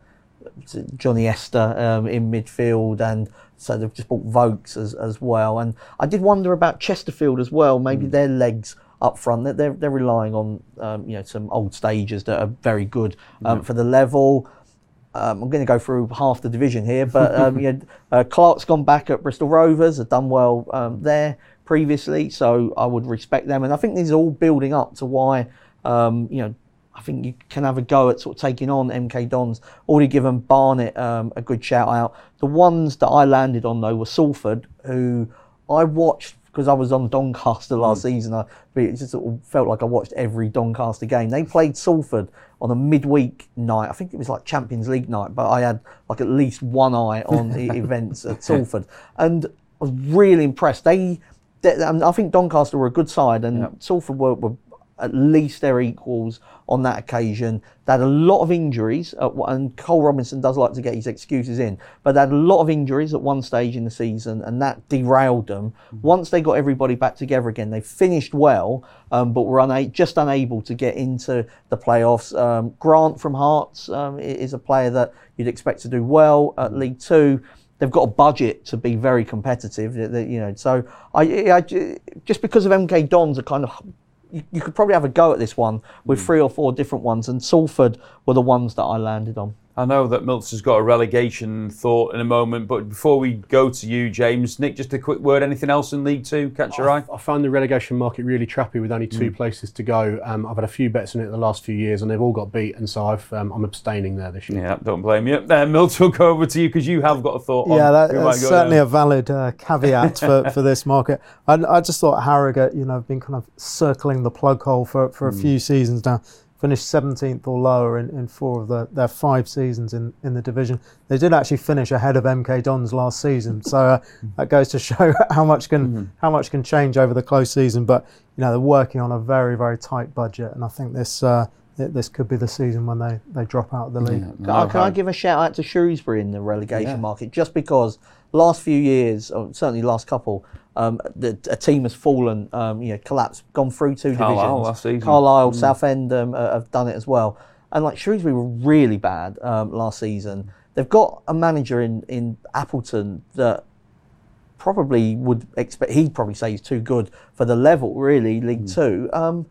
Johnny Esther um, in midfield, and so they've just bought Vokes as, as well. And I did wonder about Chesterfield as well. Maybe mm. their legs up front. They're they're, they're relying on um, you know some old stagers that are very good um, yeah. for the level. Um, I'm going to go through half the division here, but um, you know, uh, Clark's gone back at Bristol Rovers. Have done well um, there previously, so I would respect them. And I think these are all building up to why um, you know. I think you can have a go at sort of taking on M K Dons. Already given Barnet um, a good shout out. The ones that I landed on though were Salford, who I watched because I was on Doncaster last mm. season. I it just sort of felt like I watched every Doncaster game. They played Salford on a midweek night. I think it was like Champions League night, but I had like at least one eye on the events at Salford, and I was really impressed. They, they I think Doncaster were a good side, and yep. Salford were. were at least their equals on that occasion. They had a lot of injuries, at, and Cole Robinson does like to get his excuses in, but they had a lot of injuries at one stage in the season, and that derailed them. Mm-hmm. Once they got everybody back together again, they finished well, um, but were una- just unable to get into the playoffs. Um, Grant from Hearts um, is a player that you'd expect to do well at League Two. They've got a budget to be very competitive, you know. So I, I just because of M K Dons are kind of. You, you could probably have a go at this one with mm. three or four different ones, and Salford were the ones that I landed on. I know that Milts has got a relegation thought in a moment, but before we go to you, James, Nick, just a quick word. Anything else in League Two catch your I, eye? I found the relegation market really trappy with only two mm. places to go. Um, I've had a few bets in it the last few years, and they've all got beat, and so I've, um, I'm abstaining there this year. Yeah, don't blame you. Uh, Milts, will go over to you because you have got a thought on. Yeah, that, that's certainly down. a valid uh, caveat for, for this market. I, I just thought Harrogate, you know, have been kind of circling the plug hole for for mm. a few seasons now. Finished seventeenth or lower in, in four of the, their five seasons in, in the division. They did actually finish ahead of M K Dons last season, so uh, that goes to show how much can mm-hmm. how much can change over the close season. But you know they're working on a very very tight budget, and I think this uh, this could be the season when they, they drop out of the league. Yeah, no, can I give a shout out to Shrewsbury in the relegation yeah. market, just because last few years, or certainly last couple. Um, the, a team has fallen, um, you know, collapsed, gone through two Carlisle divisions. Last season. Carlisle, mm. Southend um, uh, have done it as well. And like Shrewsbury were really bad um, last season. They've got a manager in, in Appleton that probably would expect, he'd probably say he's too good for the level, really, League mm. Two. Um,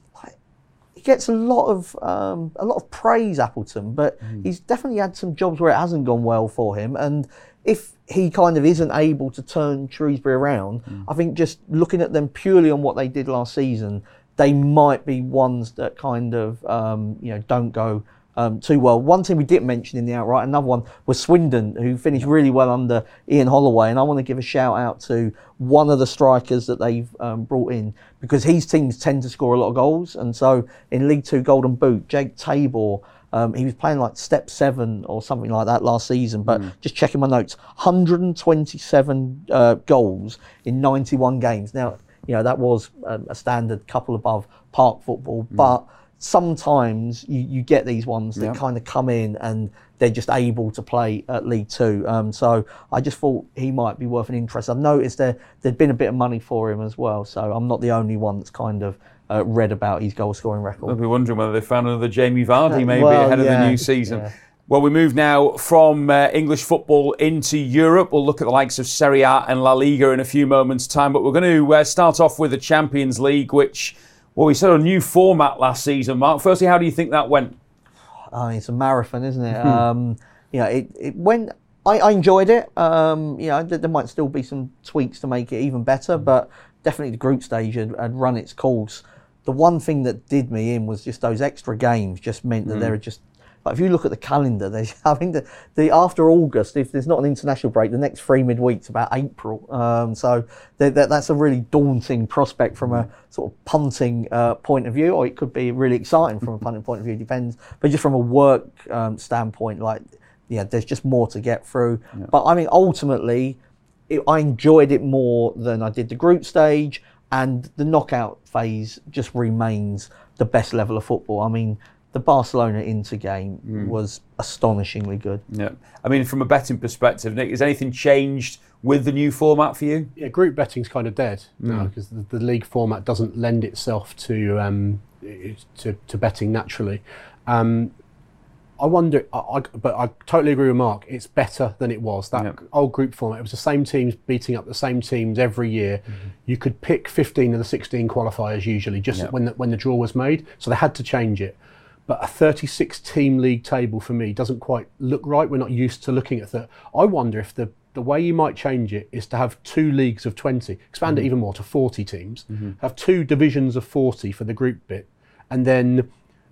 he gets a lot of um, a lot of praise, Appleton, but mm. he's definitely had some jobs where it hasn't gone well for him. And if he kind of isn't able to turn Shrewsbury around, mm. I think just looking at them purely on what they did last season, they might be ones that kind of um, you know don't go um, too well. One team we didn't mention in the outright, another one was Swindon, who finished really well under Ian Holloway, and I want to give a shout out to one of the strikers that they've um, brought in, because his teams tend to score a lot of goals, and so in League Two Golden Boot, Jake Tabor. Um, he was playing like step seven or something like that last season, but mm. just checking my notes, one hundred twenty-seven uh, goals in ninety-one games. Now, you know, that was um, a standard couple above park football, mm. but sometimes you, you get these ones that Yeah. kind of come in and they're just able to play at League Two. Um, so I just thought he might be worth an interest. I've noticed there there'd been a bit of money for him as well, so I'm not the only one that's kind of uh, read about his goal scoring record. They'll be wondering whether they found another Jamie Vardy maybe Well, ahead of yeah, the new season. yeah. Well, we move now from uh, English football into Europe. We'll look at the likes of Serie A and La Liga in a few moments' time, but we're going to uh, start off with the Champions League, which, well, we saw a new format last season. Mark, firstly, how do you think that went? I mean, it's a marathon, isn't it? um, you know, it, it went. I, I enjoyed it. Um, you know, there, there might still be some tweaks to make it even better, but definitely the group stage had, had run its course. The one thing that did me in was just those extra games. Just meant that Mm. there are just. Like if you look at the calendar, there's, I think the, the after August, if there's not an international break, the next three midweeks about April. Um, so th- th- that's a really daunting prospect from a sort of punting uh, point of view, or it could be really exciting from a punting point of view. Depends, but just from a work um, standpoint, like yeah, there's just more to get through. Yeah. But I mean, ultimately, it, I enjoyed it more than I did the group stage, and the knockout phase just remains the best level of football. I mean. The Barcelona Inter game Mm. was astonishingly good. Yeah. I mean, from a betting perspective, Nick, has anything changed with the new format for you? Yeah, group betting's kind of dead now Mm. because the, the league format doesn't lend itself to um, it- to, to betting naturally. Um, I wonder, I, I, but I totally agree with Mark. It's better than it was. That Yep. old group format, it was the same teams beating up the same teams every year. Mm-hmm. You could pick fifteen of the sixteen qualifiers usually, just Yep. when the, when the draw was made. So they had to change it. But a thirty-six team league table for me doesn't quite look right. We're not used to looking at that. I wonder if the, the way you might change it is to have two leagues of twenty, expand Mm-hmm. it even more to forty teams, have two divisions of forty for the group bit, and then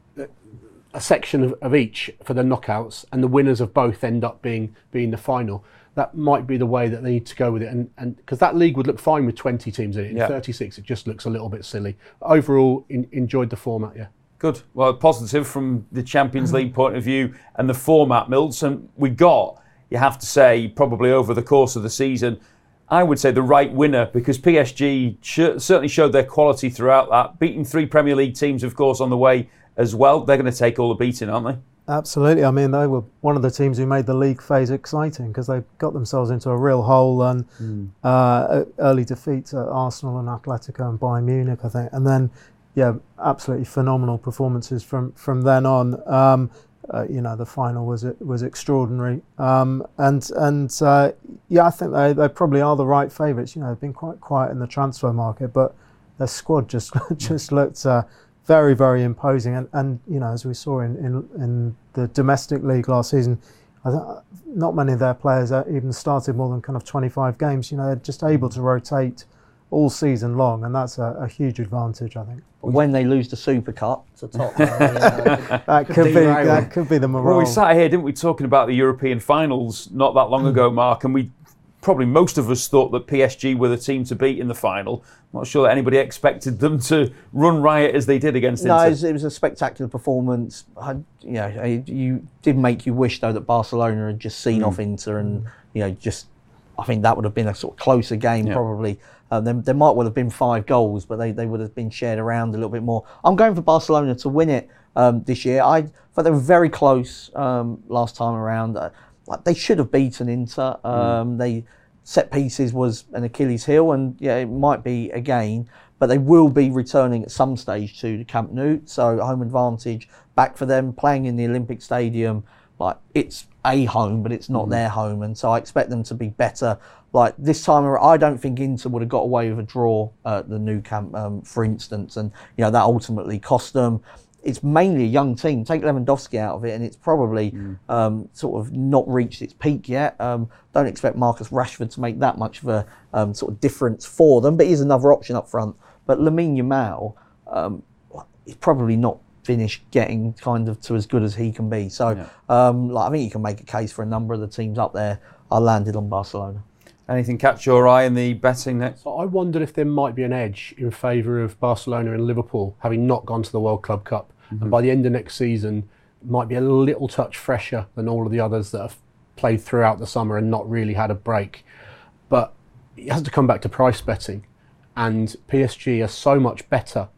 a section of, of each for the knockouts, and the winners of both end up being being the final. That might be the way that they need to go with it, and and because that league would look fine with twenty teams in it. In Yeah. thirty-six, it just looks a little bit silly. Overall, in, enjoyed the format. Yeah. Good. Well, positive from the Champions League point of view and the format, Milts. And we got, you have to say, probably over the course of the season, I would say the right winner, because P S G sh- certainly showed their quality throughout that, beating three Premier League teams, of course, on the way as well. They're going to take all the beating, aren't they? Absolutely. I mean, they were one of the teams who made the league phase exciting because they got themselves into a real hole and Mm. uh, early defeats at Arsenal and Atletico and Bayern Munich, I think. And then, yeah, absolutely phenomenal performances from, from then on. Um, uh, you know, the final was was extraordinary. Um, and and uh, yeah, I think they, they probably are the right favourites. You know, they've been quite quiet in the transfer market, but their squad just just looked uh, very, very imposing. And, and you know, as we saw in, in, in the domestic league last season, I th- not many of their players even started more than kind of twenty-five games. You know, they're just able to rotate all season long, and that's a, a huge advantage, I think. When they lose the Super Cup to Tottenham, uh, That could be derail. that could be the Well, morale. we sat here, didn't we, talking about the European finals not that long ago, Mark, and we probably most of us thought that P S G were the team to beat in the final. I'm not sure that anybody expected them to run riot as they did against no, Inter. it was, it was a spectacular performance. I, you know, it, you did make you wish though that Barcelona had just seen Mm. off Inter, and you know, just I think that would have been a sort of closer game Yeah. probably. Uh, there, there might well have been five goals, but they, they would have been shared around a little bit more. I'm going for Barcelona to win it um, this year. I thought they were very close um, last time around. Uh, like they should have beaten Inter. Um, They set pieces was an Achilles heel, and yeah, it might be again. But they will be returning at some stage to the Camp Nou, so home advantage back for them. Playing in the Olympic Stadium, like it's a home, but it's not their home, and so I expect them to be better. Like this time, ar- I don't think Inter would have got away with a draw at the Nou Camp, um, for instance, and you know that ultimately cost them. It's mainly a young team. Take Lewandowski out of it, and it's probably um, sort of not reached its peak yet. Um, don't expect Marcus Rashford to make that much of a um, sort of difference for them, but he's another option up front. But Lamine Yamal um, is probably not finished getting kind of to as good as he can be. So Yeah. um, like, I think you can make a case for a number of the teams up there. I landed on Barcelona. Anything catch your eye in the betting, Nick? So I wondered if there might be an edge in favour of Barcelona and Liverpool, having not gone to the World Club Cup. And by the end of next season, might be a little touch fresher than all of the others that have played throughout the summer and not really had a break. But it has to come back to price betting. And P S G are so much better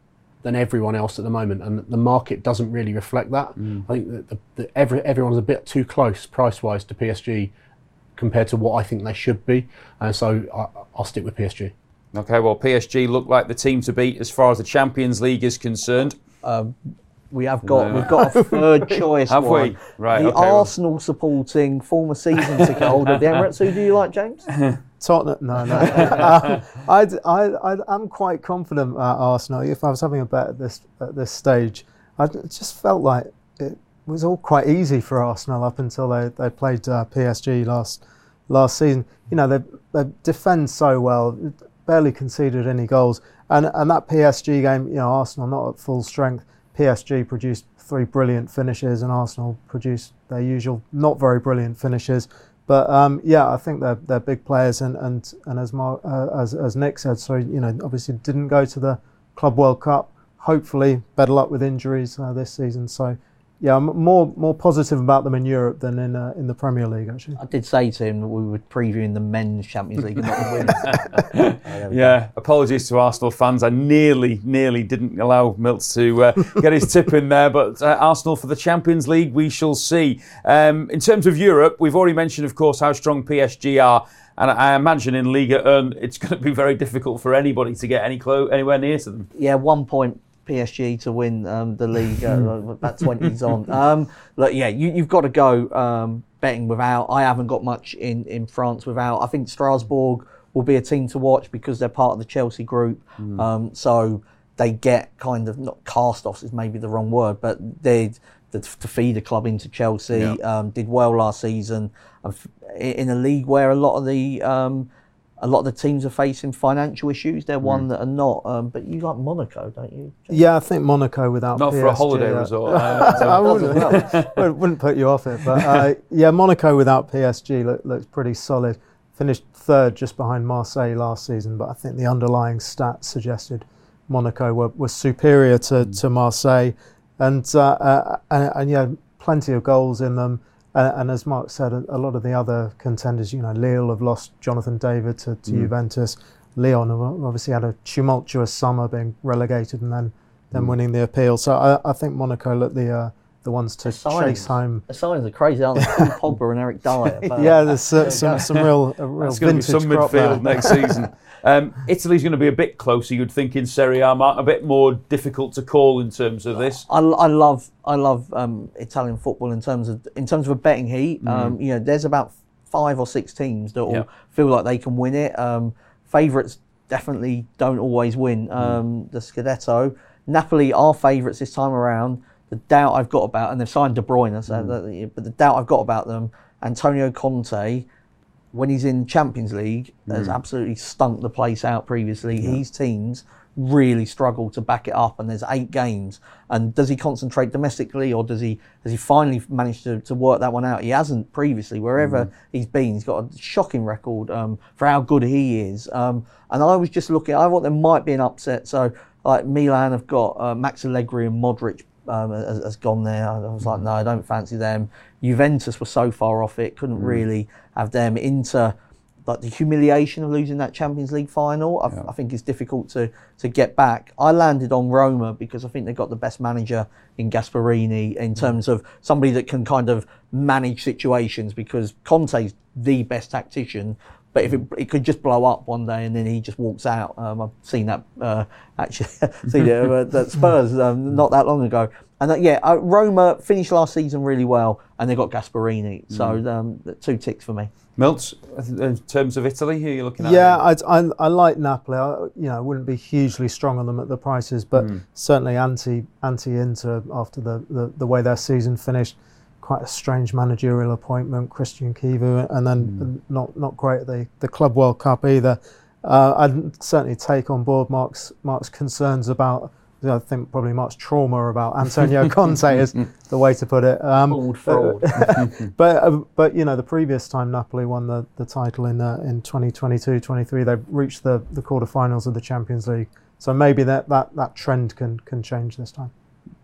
than everyone else at the moment, and the market doesn't really reflect that. Mm. I think that the, the, every, everyone's a bit too close price-wise to P S G compared to what I think they should be, and so I, I'll stick with P S G. Okay, well, P S G look like the team to beat as far as the Champions League is concerned. Um, we have got no. we've got a third choice. Have one. we? Right. The okay, Arsenal well. supporting former season ticket holder of the Emirates. Who do you like, James? Tottenham. No, no. uh, I'd, I, I, I'm quite confident at Arsenal. If I was having a bet at this at this stage, I just felt like it was all quite easy for Arsenal up until they they played uh, P S G last last season. You know, they they defend so well, barely conceded any goals, and and that P S G game, you know, Arsenal not at full strength. P S G produced three brilliant finishes, and Arsenal produced their usual not very brilliant finishes. But um, yeah, I think they're they're big players, and and and as Mark, uh, as as Nick said, so you know, obviously didn't go to the Club World Cup. Hopefully, better luck with injuries uh, this season. So yeah, I'm more more positive about them in Europe than in uh, in the Premier League, actually. I did say to him that we were previewing the men's Champions League and not the women's. oh, yeah, apologies to Arsenal fans. I nearly, nearly didn't allow Milts to uh, get his tip in there, but uh, Arsenal for the Champions League, we shall see. Um, in terms of Europe, we've already mentioned, of course, how strong P S G are. And I imagine in Liga one, it's going to be very difficult for anybody to get any clo- anywhere near to them. Yeah, one point P S G to win um, the league. Uh, that twenty's on. Um, look, yeah, you, you've got to go um, betting without. I haven't got much in, in France without. I think Strasbourg will be a team to watch because they're part of the Chelsea group. Mm. Um, so they get kind of, not cast-offs is maybe the wrong word, but they to feed a club into Chelsea. Yeah. Um, did well last season in a league where a lot of the um, a lot of the teams are facing financial issues. They're one mm. that are not. Um, but you like Monaco, don't you, James? Yeah, I think Monaco without not P S G, for a holiday uh, resort. I wouldn't, well, wouldn't put you off it, but uh, yeah, Monaco without P S G look, looks pretty solid. Finished third just behind Marseille last season, but I think the underlying stats suggested Monaco were, were superior to, mm. to Marseille, and, uh, uh, and and yeah, plenty of goals in them. Uh, and as Mark said, a, a lot of the other contenders, you know, Lille have lost Jonathan David to, to mm. Juventus. Lyon have obviously had a tumultuous summer, being relegated and then then mm. winning the appeal. So I, I think Monaco look the uh, the ones to chase home. The signs are crazy, aren't they? Paul Pogba and Eric Dyer. Yeah, there's uh, some some real a real That's going to be some midfield next season. Um, Italy's going to be a bit closer, you'd think, in Serie A, Mark, a bit more difficult to call in terms of this. I, I love I love um, Italian football in terms of in terms of a betting heat. Mm. Um, you know, there's about five or six teams that will yep. feel like they can win it. Um, favourites definitely don't always win um, mm. the Scudetto. Napoli are favourites this time around. The doubt I've got about, and they've signed De Bruyne, so mm. that, but the doubt I've got about them, Antonio Conte, when he's in Champions League, mm. has absolutely stunk the place out previously. Yeah. His teams really struggle to back it up, and there's eight games. And does he concentrate domestically, or does he has he finally managed to, to work that one out? He hasn't previously. Wherever mm. he's been, he's got a shocking record um, for how good he is. Um, and I was just looking, I thought there might be an upset. So like Milan have got uh, Max Allegri and Modric um, has, has gone there. I was like, no, I don't fancy them. Juventus were so far off it, couldn't mm. really have them. Into like the humiliation of losing that Champions League final, I, yeah. I think it's difficult to to get back. I landed on Roma because I think they've got the best manager in Gasperini in terms of somebody that can kind of manage situations, because Conte's the best tactician, but if it, it could just blow up one day and then he just walks out. Um, I've seen that uh, actually, seen it uh, at Spurs um, not that long ago. And uh, yeah, uh, Roma finished last season really well, and they got Gasperini. So um, two ticks for me. Milts, in terms of Italy, who are you looking at? Yeah, I, I, I like Napoli. I, you know, I wouldn't be hugely strong on them at the prices, but mm. certainly anti anti Inter after the, the, the way their season finished. Quite a strange managerial appointment, Christian Kivu, and then mm. not not great at the, the Club World Cup either. Uh, I'd certainly take on board Mark's Mark's concerns about, I think probably much trauma about Antonio Conte is the way to put it. Um, Old fraud. But but, uh, but you know, the previous time Napoli won the, the title in uh, in twenty twenty-two twenty-three, they reached the, the quarterfinals of the Champions League. So maybe that, that, that trend can can change this time.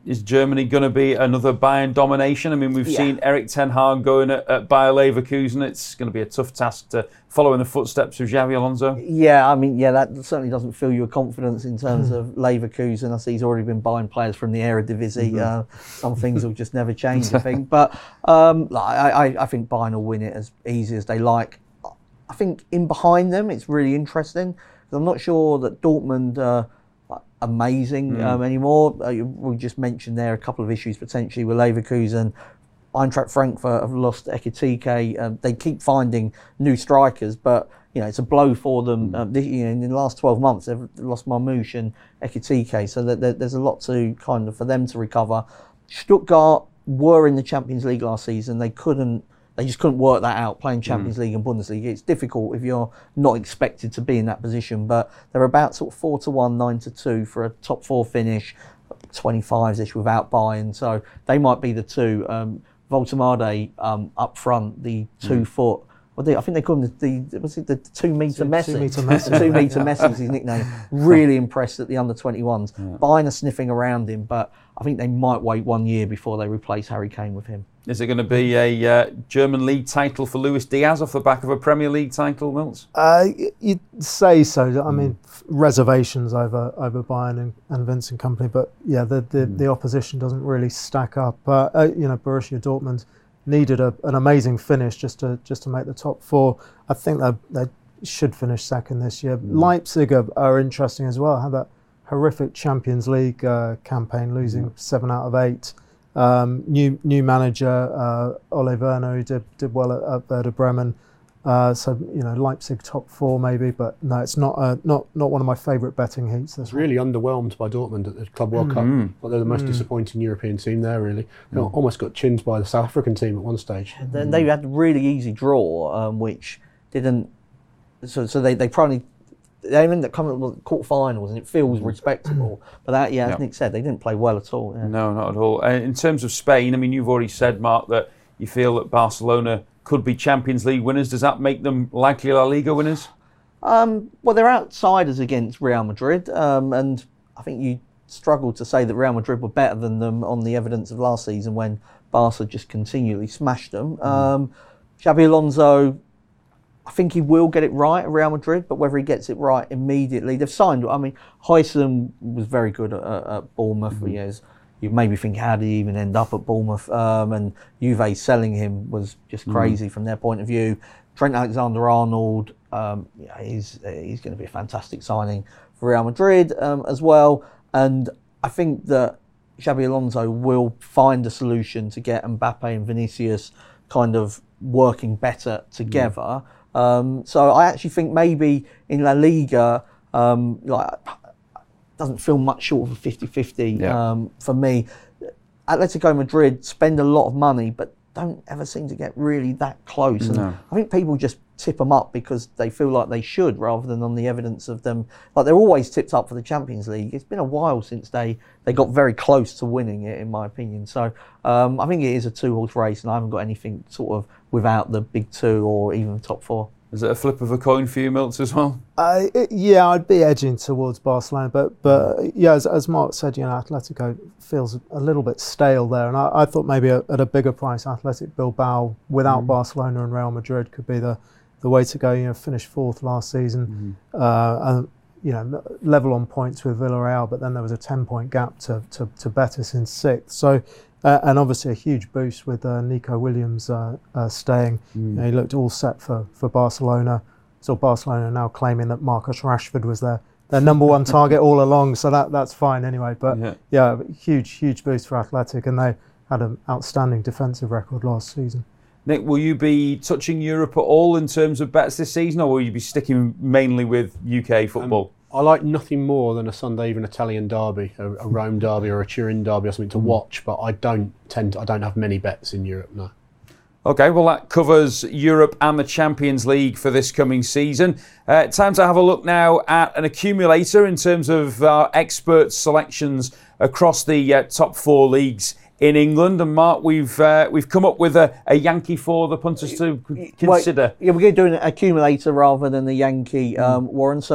is Germany going to be another Bayern domination? I mean, we've Yeah. seen Erik ten Hag going at, at Bayer Leverkusen. It's going to be a tough task to follow in the footsteps of Xabi Alonso. Yeah, I mean, yeah, that certainly doesn't fill you with confidence in terms of Leverkusen. I see he's already been buying players from the Eredivisie. Mm-hmm. Uh, some things will just never change, I think. But um, I, I, I think Bayern will win it as easy as they like. I think in behind them, it's really interesting. I'm not sure that Dortmund are amazing mm. um, anymore. Uh, we just mentioned there a couple of issues potentially with Leverkusen. Eintracht Frankfurt have lost Ekitike. Um, they keep finding new strikers, but you know it's a blow for them. Um, this, you know, in the last twelve months, they've lost Marmoush and Ekitike, so that, that there's a lot to kind of for them to recover. Stuttgart were in the Champions League last season. They couldn't. They just couldn't work that out, playing Champions mm. League and Bundesliga. It's difficult if you're not expected to be in that position, but they're about sort of four to one, nine to two for a top four finish, twenty-fives-ish without Bayern. So they might be the two. Um, Voltemade um, up front, the two-foot. Mm. Well, they, I think they call him the, the was it the two-metre Messi. Two-metre Messi. The two-metre Messi was his nickname. Really impressed at the under twenty-ones. Yeah. Bayern are sniffing around him, but I think they might wait one year before they replace Harry Kane with him. Is it going to be a uh, German league title for Luis Diaz off the back of a Premier League title, Mills? Uh, you'd say so. I mean, mm. reservations over over Bayern and, and Vincent Kompany, but yeah, the the, mm. the opposition doesn't really stack up. Uh, uh, you know, Borussia Dortmund needed a, an amazing finish just to just to make the top four. I think they they should finish second this year. Mm. Leipzig are, are interesting as well. Had that horrific Champions League uh, campaign, losing mm. seven out of eight. Um, new new manager uh, Ole Werner, who did did well at, at Werder Bremen. Uh, so you know Leipzig top four maybe, but no, it's not uh, not not one of my favourite betting heats. This really underwhelmed by Dortmund at the Club World mm-hmm. Cup. Well, they're the most mm. disappointing European team there. Really, they mm. almost got chinned by the South African team at one stage. Then they had a really easy draw, um, which didn't. So so they they probably. They ended up coming to the quarterfinals, and it feels respectable. But that, yeah, as yep. Nick said, they didn't play well at all. Yeah. No, not at all. Uh, in terms of Spain, I mean, you've already said, Mark, that you feel that Barcelona could be Champions League winners. Does that make them likely La Liga winners? Um, well, they're outsiders against Real Madrid, um, and I think you struggled to say that Real Madrid were better than them on the evidence of last season when Barca just continually smashed them. Mm. Um, Xabi Alonso, I think he will get it right at Real Madrid, but whether he gets it right immediately, they've signed. I mean, Huijsen was very good at, at Bournemouth mm-hmm. for years. You maybe think, how did he even end up at Bournemouth? Um, and Juve selling him was just crazy mm-hmm. from their point of view. Trent Alexander-Arnold, um, yeah, he's he's going to be a fantastic signing for Real Madrid um, as well. And I think that Xabi Alonso will find a solution to get Mbappe and Vinicius kind of working better together. Mm-hmm. Um, so I actually think maybe in La Liga, um, like doesn't feel much short of a fifty-fifty yeah. um, for me. Atletico Madrid spend a lot of money, but don't ever seem to get really that close. And no. I think people just tip them up because they feel like they should, rather than on the evidence of them. Like they're always tipped up for the Champions League. It's been a while since they, they got very close to winning it, in my opinion. So um, I think it is a two-horse race, and I haven't got anything sort of without the big two or even the top four. Is it a flip of a coin for you, Milts, as well? Uh, it, yeah, I'd be edging towards Barcelona, but but yeah, as, as Mark said, you know, Atletico feels a little bit stale there, and I, I thought maybe a, at a bigger price, Athletic Bilbao without mm. Barcelona and Real Madrid could be the, the way to go. You know, finished fourth last season, mm. uh, and you know, level on points with Villarreal, but then there was a ten-point gap to to, to Betis in sixth. So. Uh, and obviously a huge boost with uh, Nico Williams uh, uh, staying. Mm. You know, he looked all set for, for Barcelona. So Barcelona now claiming that Marcus Rashford was their, their number one target all along. So that that's fine anyway. But yeah. yeah, huge, huge boost for Athletic. And they had an outstanding defensive record last season. Nick, will you be touching Europe at all in terms of bets this season, or will you be sticking mainly with U K football? Um, I like nothing more than a Sunday even Italian derby, a, a Rome derby or a Turin derby or something to watch, but I don't tend to, I don't have many bets in Europe, no. Okay, well that covers Europe and the Champions League for this coming season. Uh, time to have a look now at an accumulator in terms of our expert selections across the uh, top four leagues in England. And Mark, we've uh, we've come up with a, a Yankee for the punters to consider. Well, yeah, we're going to do an accumulator rather than the Yankee, um, mm. Warren. So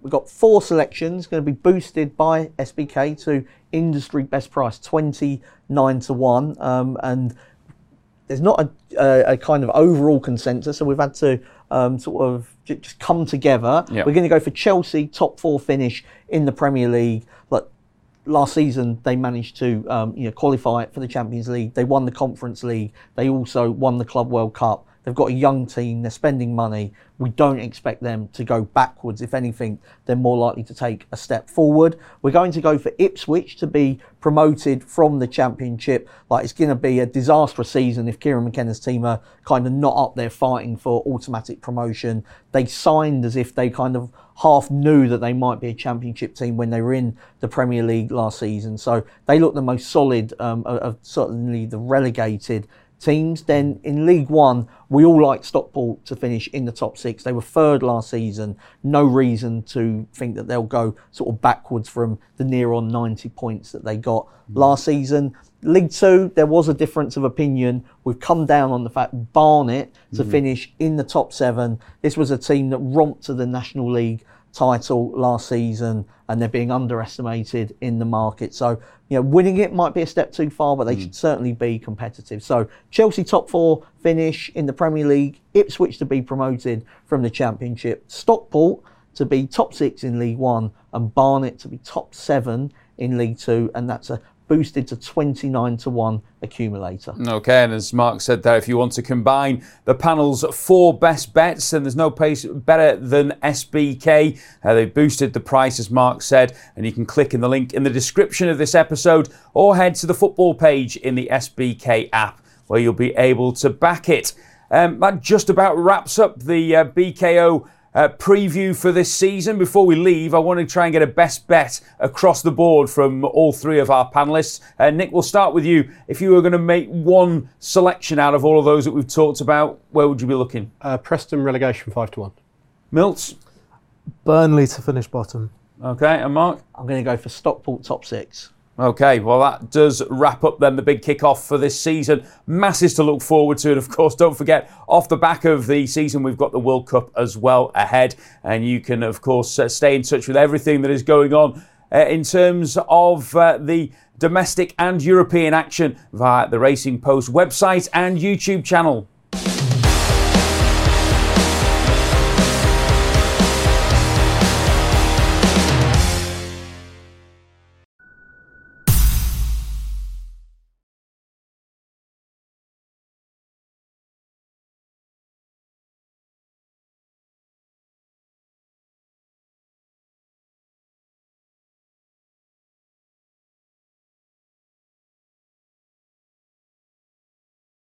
we've got four selections going to be boosted by S B K to industry best price, twenty-nine to one. Um, and there's not a, a, a kind of overall consensus, so we've had to um, sort of j- just come together. Yep. We're going to go for Chelsea, top four finish in the Premier League. Like last season, they managed to um, you know qualify for the Champions League. They won the Conference League. They also won the Club World Cup. They've got a young team. They're spending money. We don't expect them to go backwards. If anything, they're more likely to take a step forward. We're going to go for Ipswich to be promoted from the Championship. Like, it's going to be a disastrous season if Kieran McKenna's team are kind of not up there fighting for automatic promotion. They signed as if they kind of half knew that they might be a Championship team when they were in the Premier League last season. So they look the most solid um, of, of certainly the relegated teams. Then in League One, we all like Stockport to finish in the top six. They were third last season. No reason to think that they'll go sort of backwards from the near on ninety points that they got mm. last season. League Two, there was a difference of opinion. We've come down on the fact Barnet to mm. finish in the top seven. This was a team that romped to the National League title last season, and they're being underestimated in the market. So, you know, winning it might be a step too far, but they mm. should certainly be competitive. So Chelsea top four finish in the Premier League, Ipswich to be promoted from the Championship, Stockport to be top six in League One, and Barnet to be top seven in League Two, and that's a boosted to twenty-nine to one accumulator. Okay, and as Mark said there, if you want to combine the panel's four best bets, then there's no place better than S B K. Uh, they boosted the price, as Mark said, and you can click in the link in the description of this episode or head to the football page in the S B K app where you'll be able to back it. Um, that just about wraps up the uh, B K O Uh, preview for this season. Before we leave, I want to try and get a best bet across the board from all three of our panellists. Uh, Nick, we'll start with you. If you were going to make one selection out of all of those that we've talked about, where would you be looking? Uh, Preston relegation five to one. Milts? Burnley to finish bottom. Okay, and Mark? I'm going to go for Stockport top six. Okay, well that does wrap up then the big kick-off for this season. Masses to look forward to, and of course don't forget, off the back of the season we've got the World Cup as well ahead, and you can of course uh, stay in touch with everything that is going on uh, in terms of uh, the domestic and European action via the Racing Post website and YouTube channel.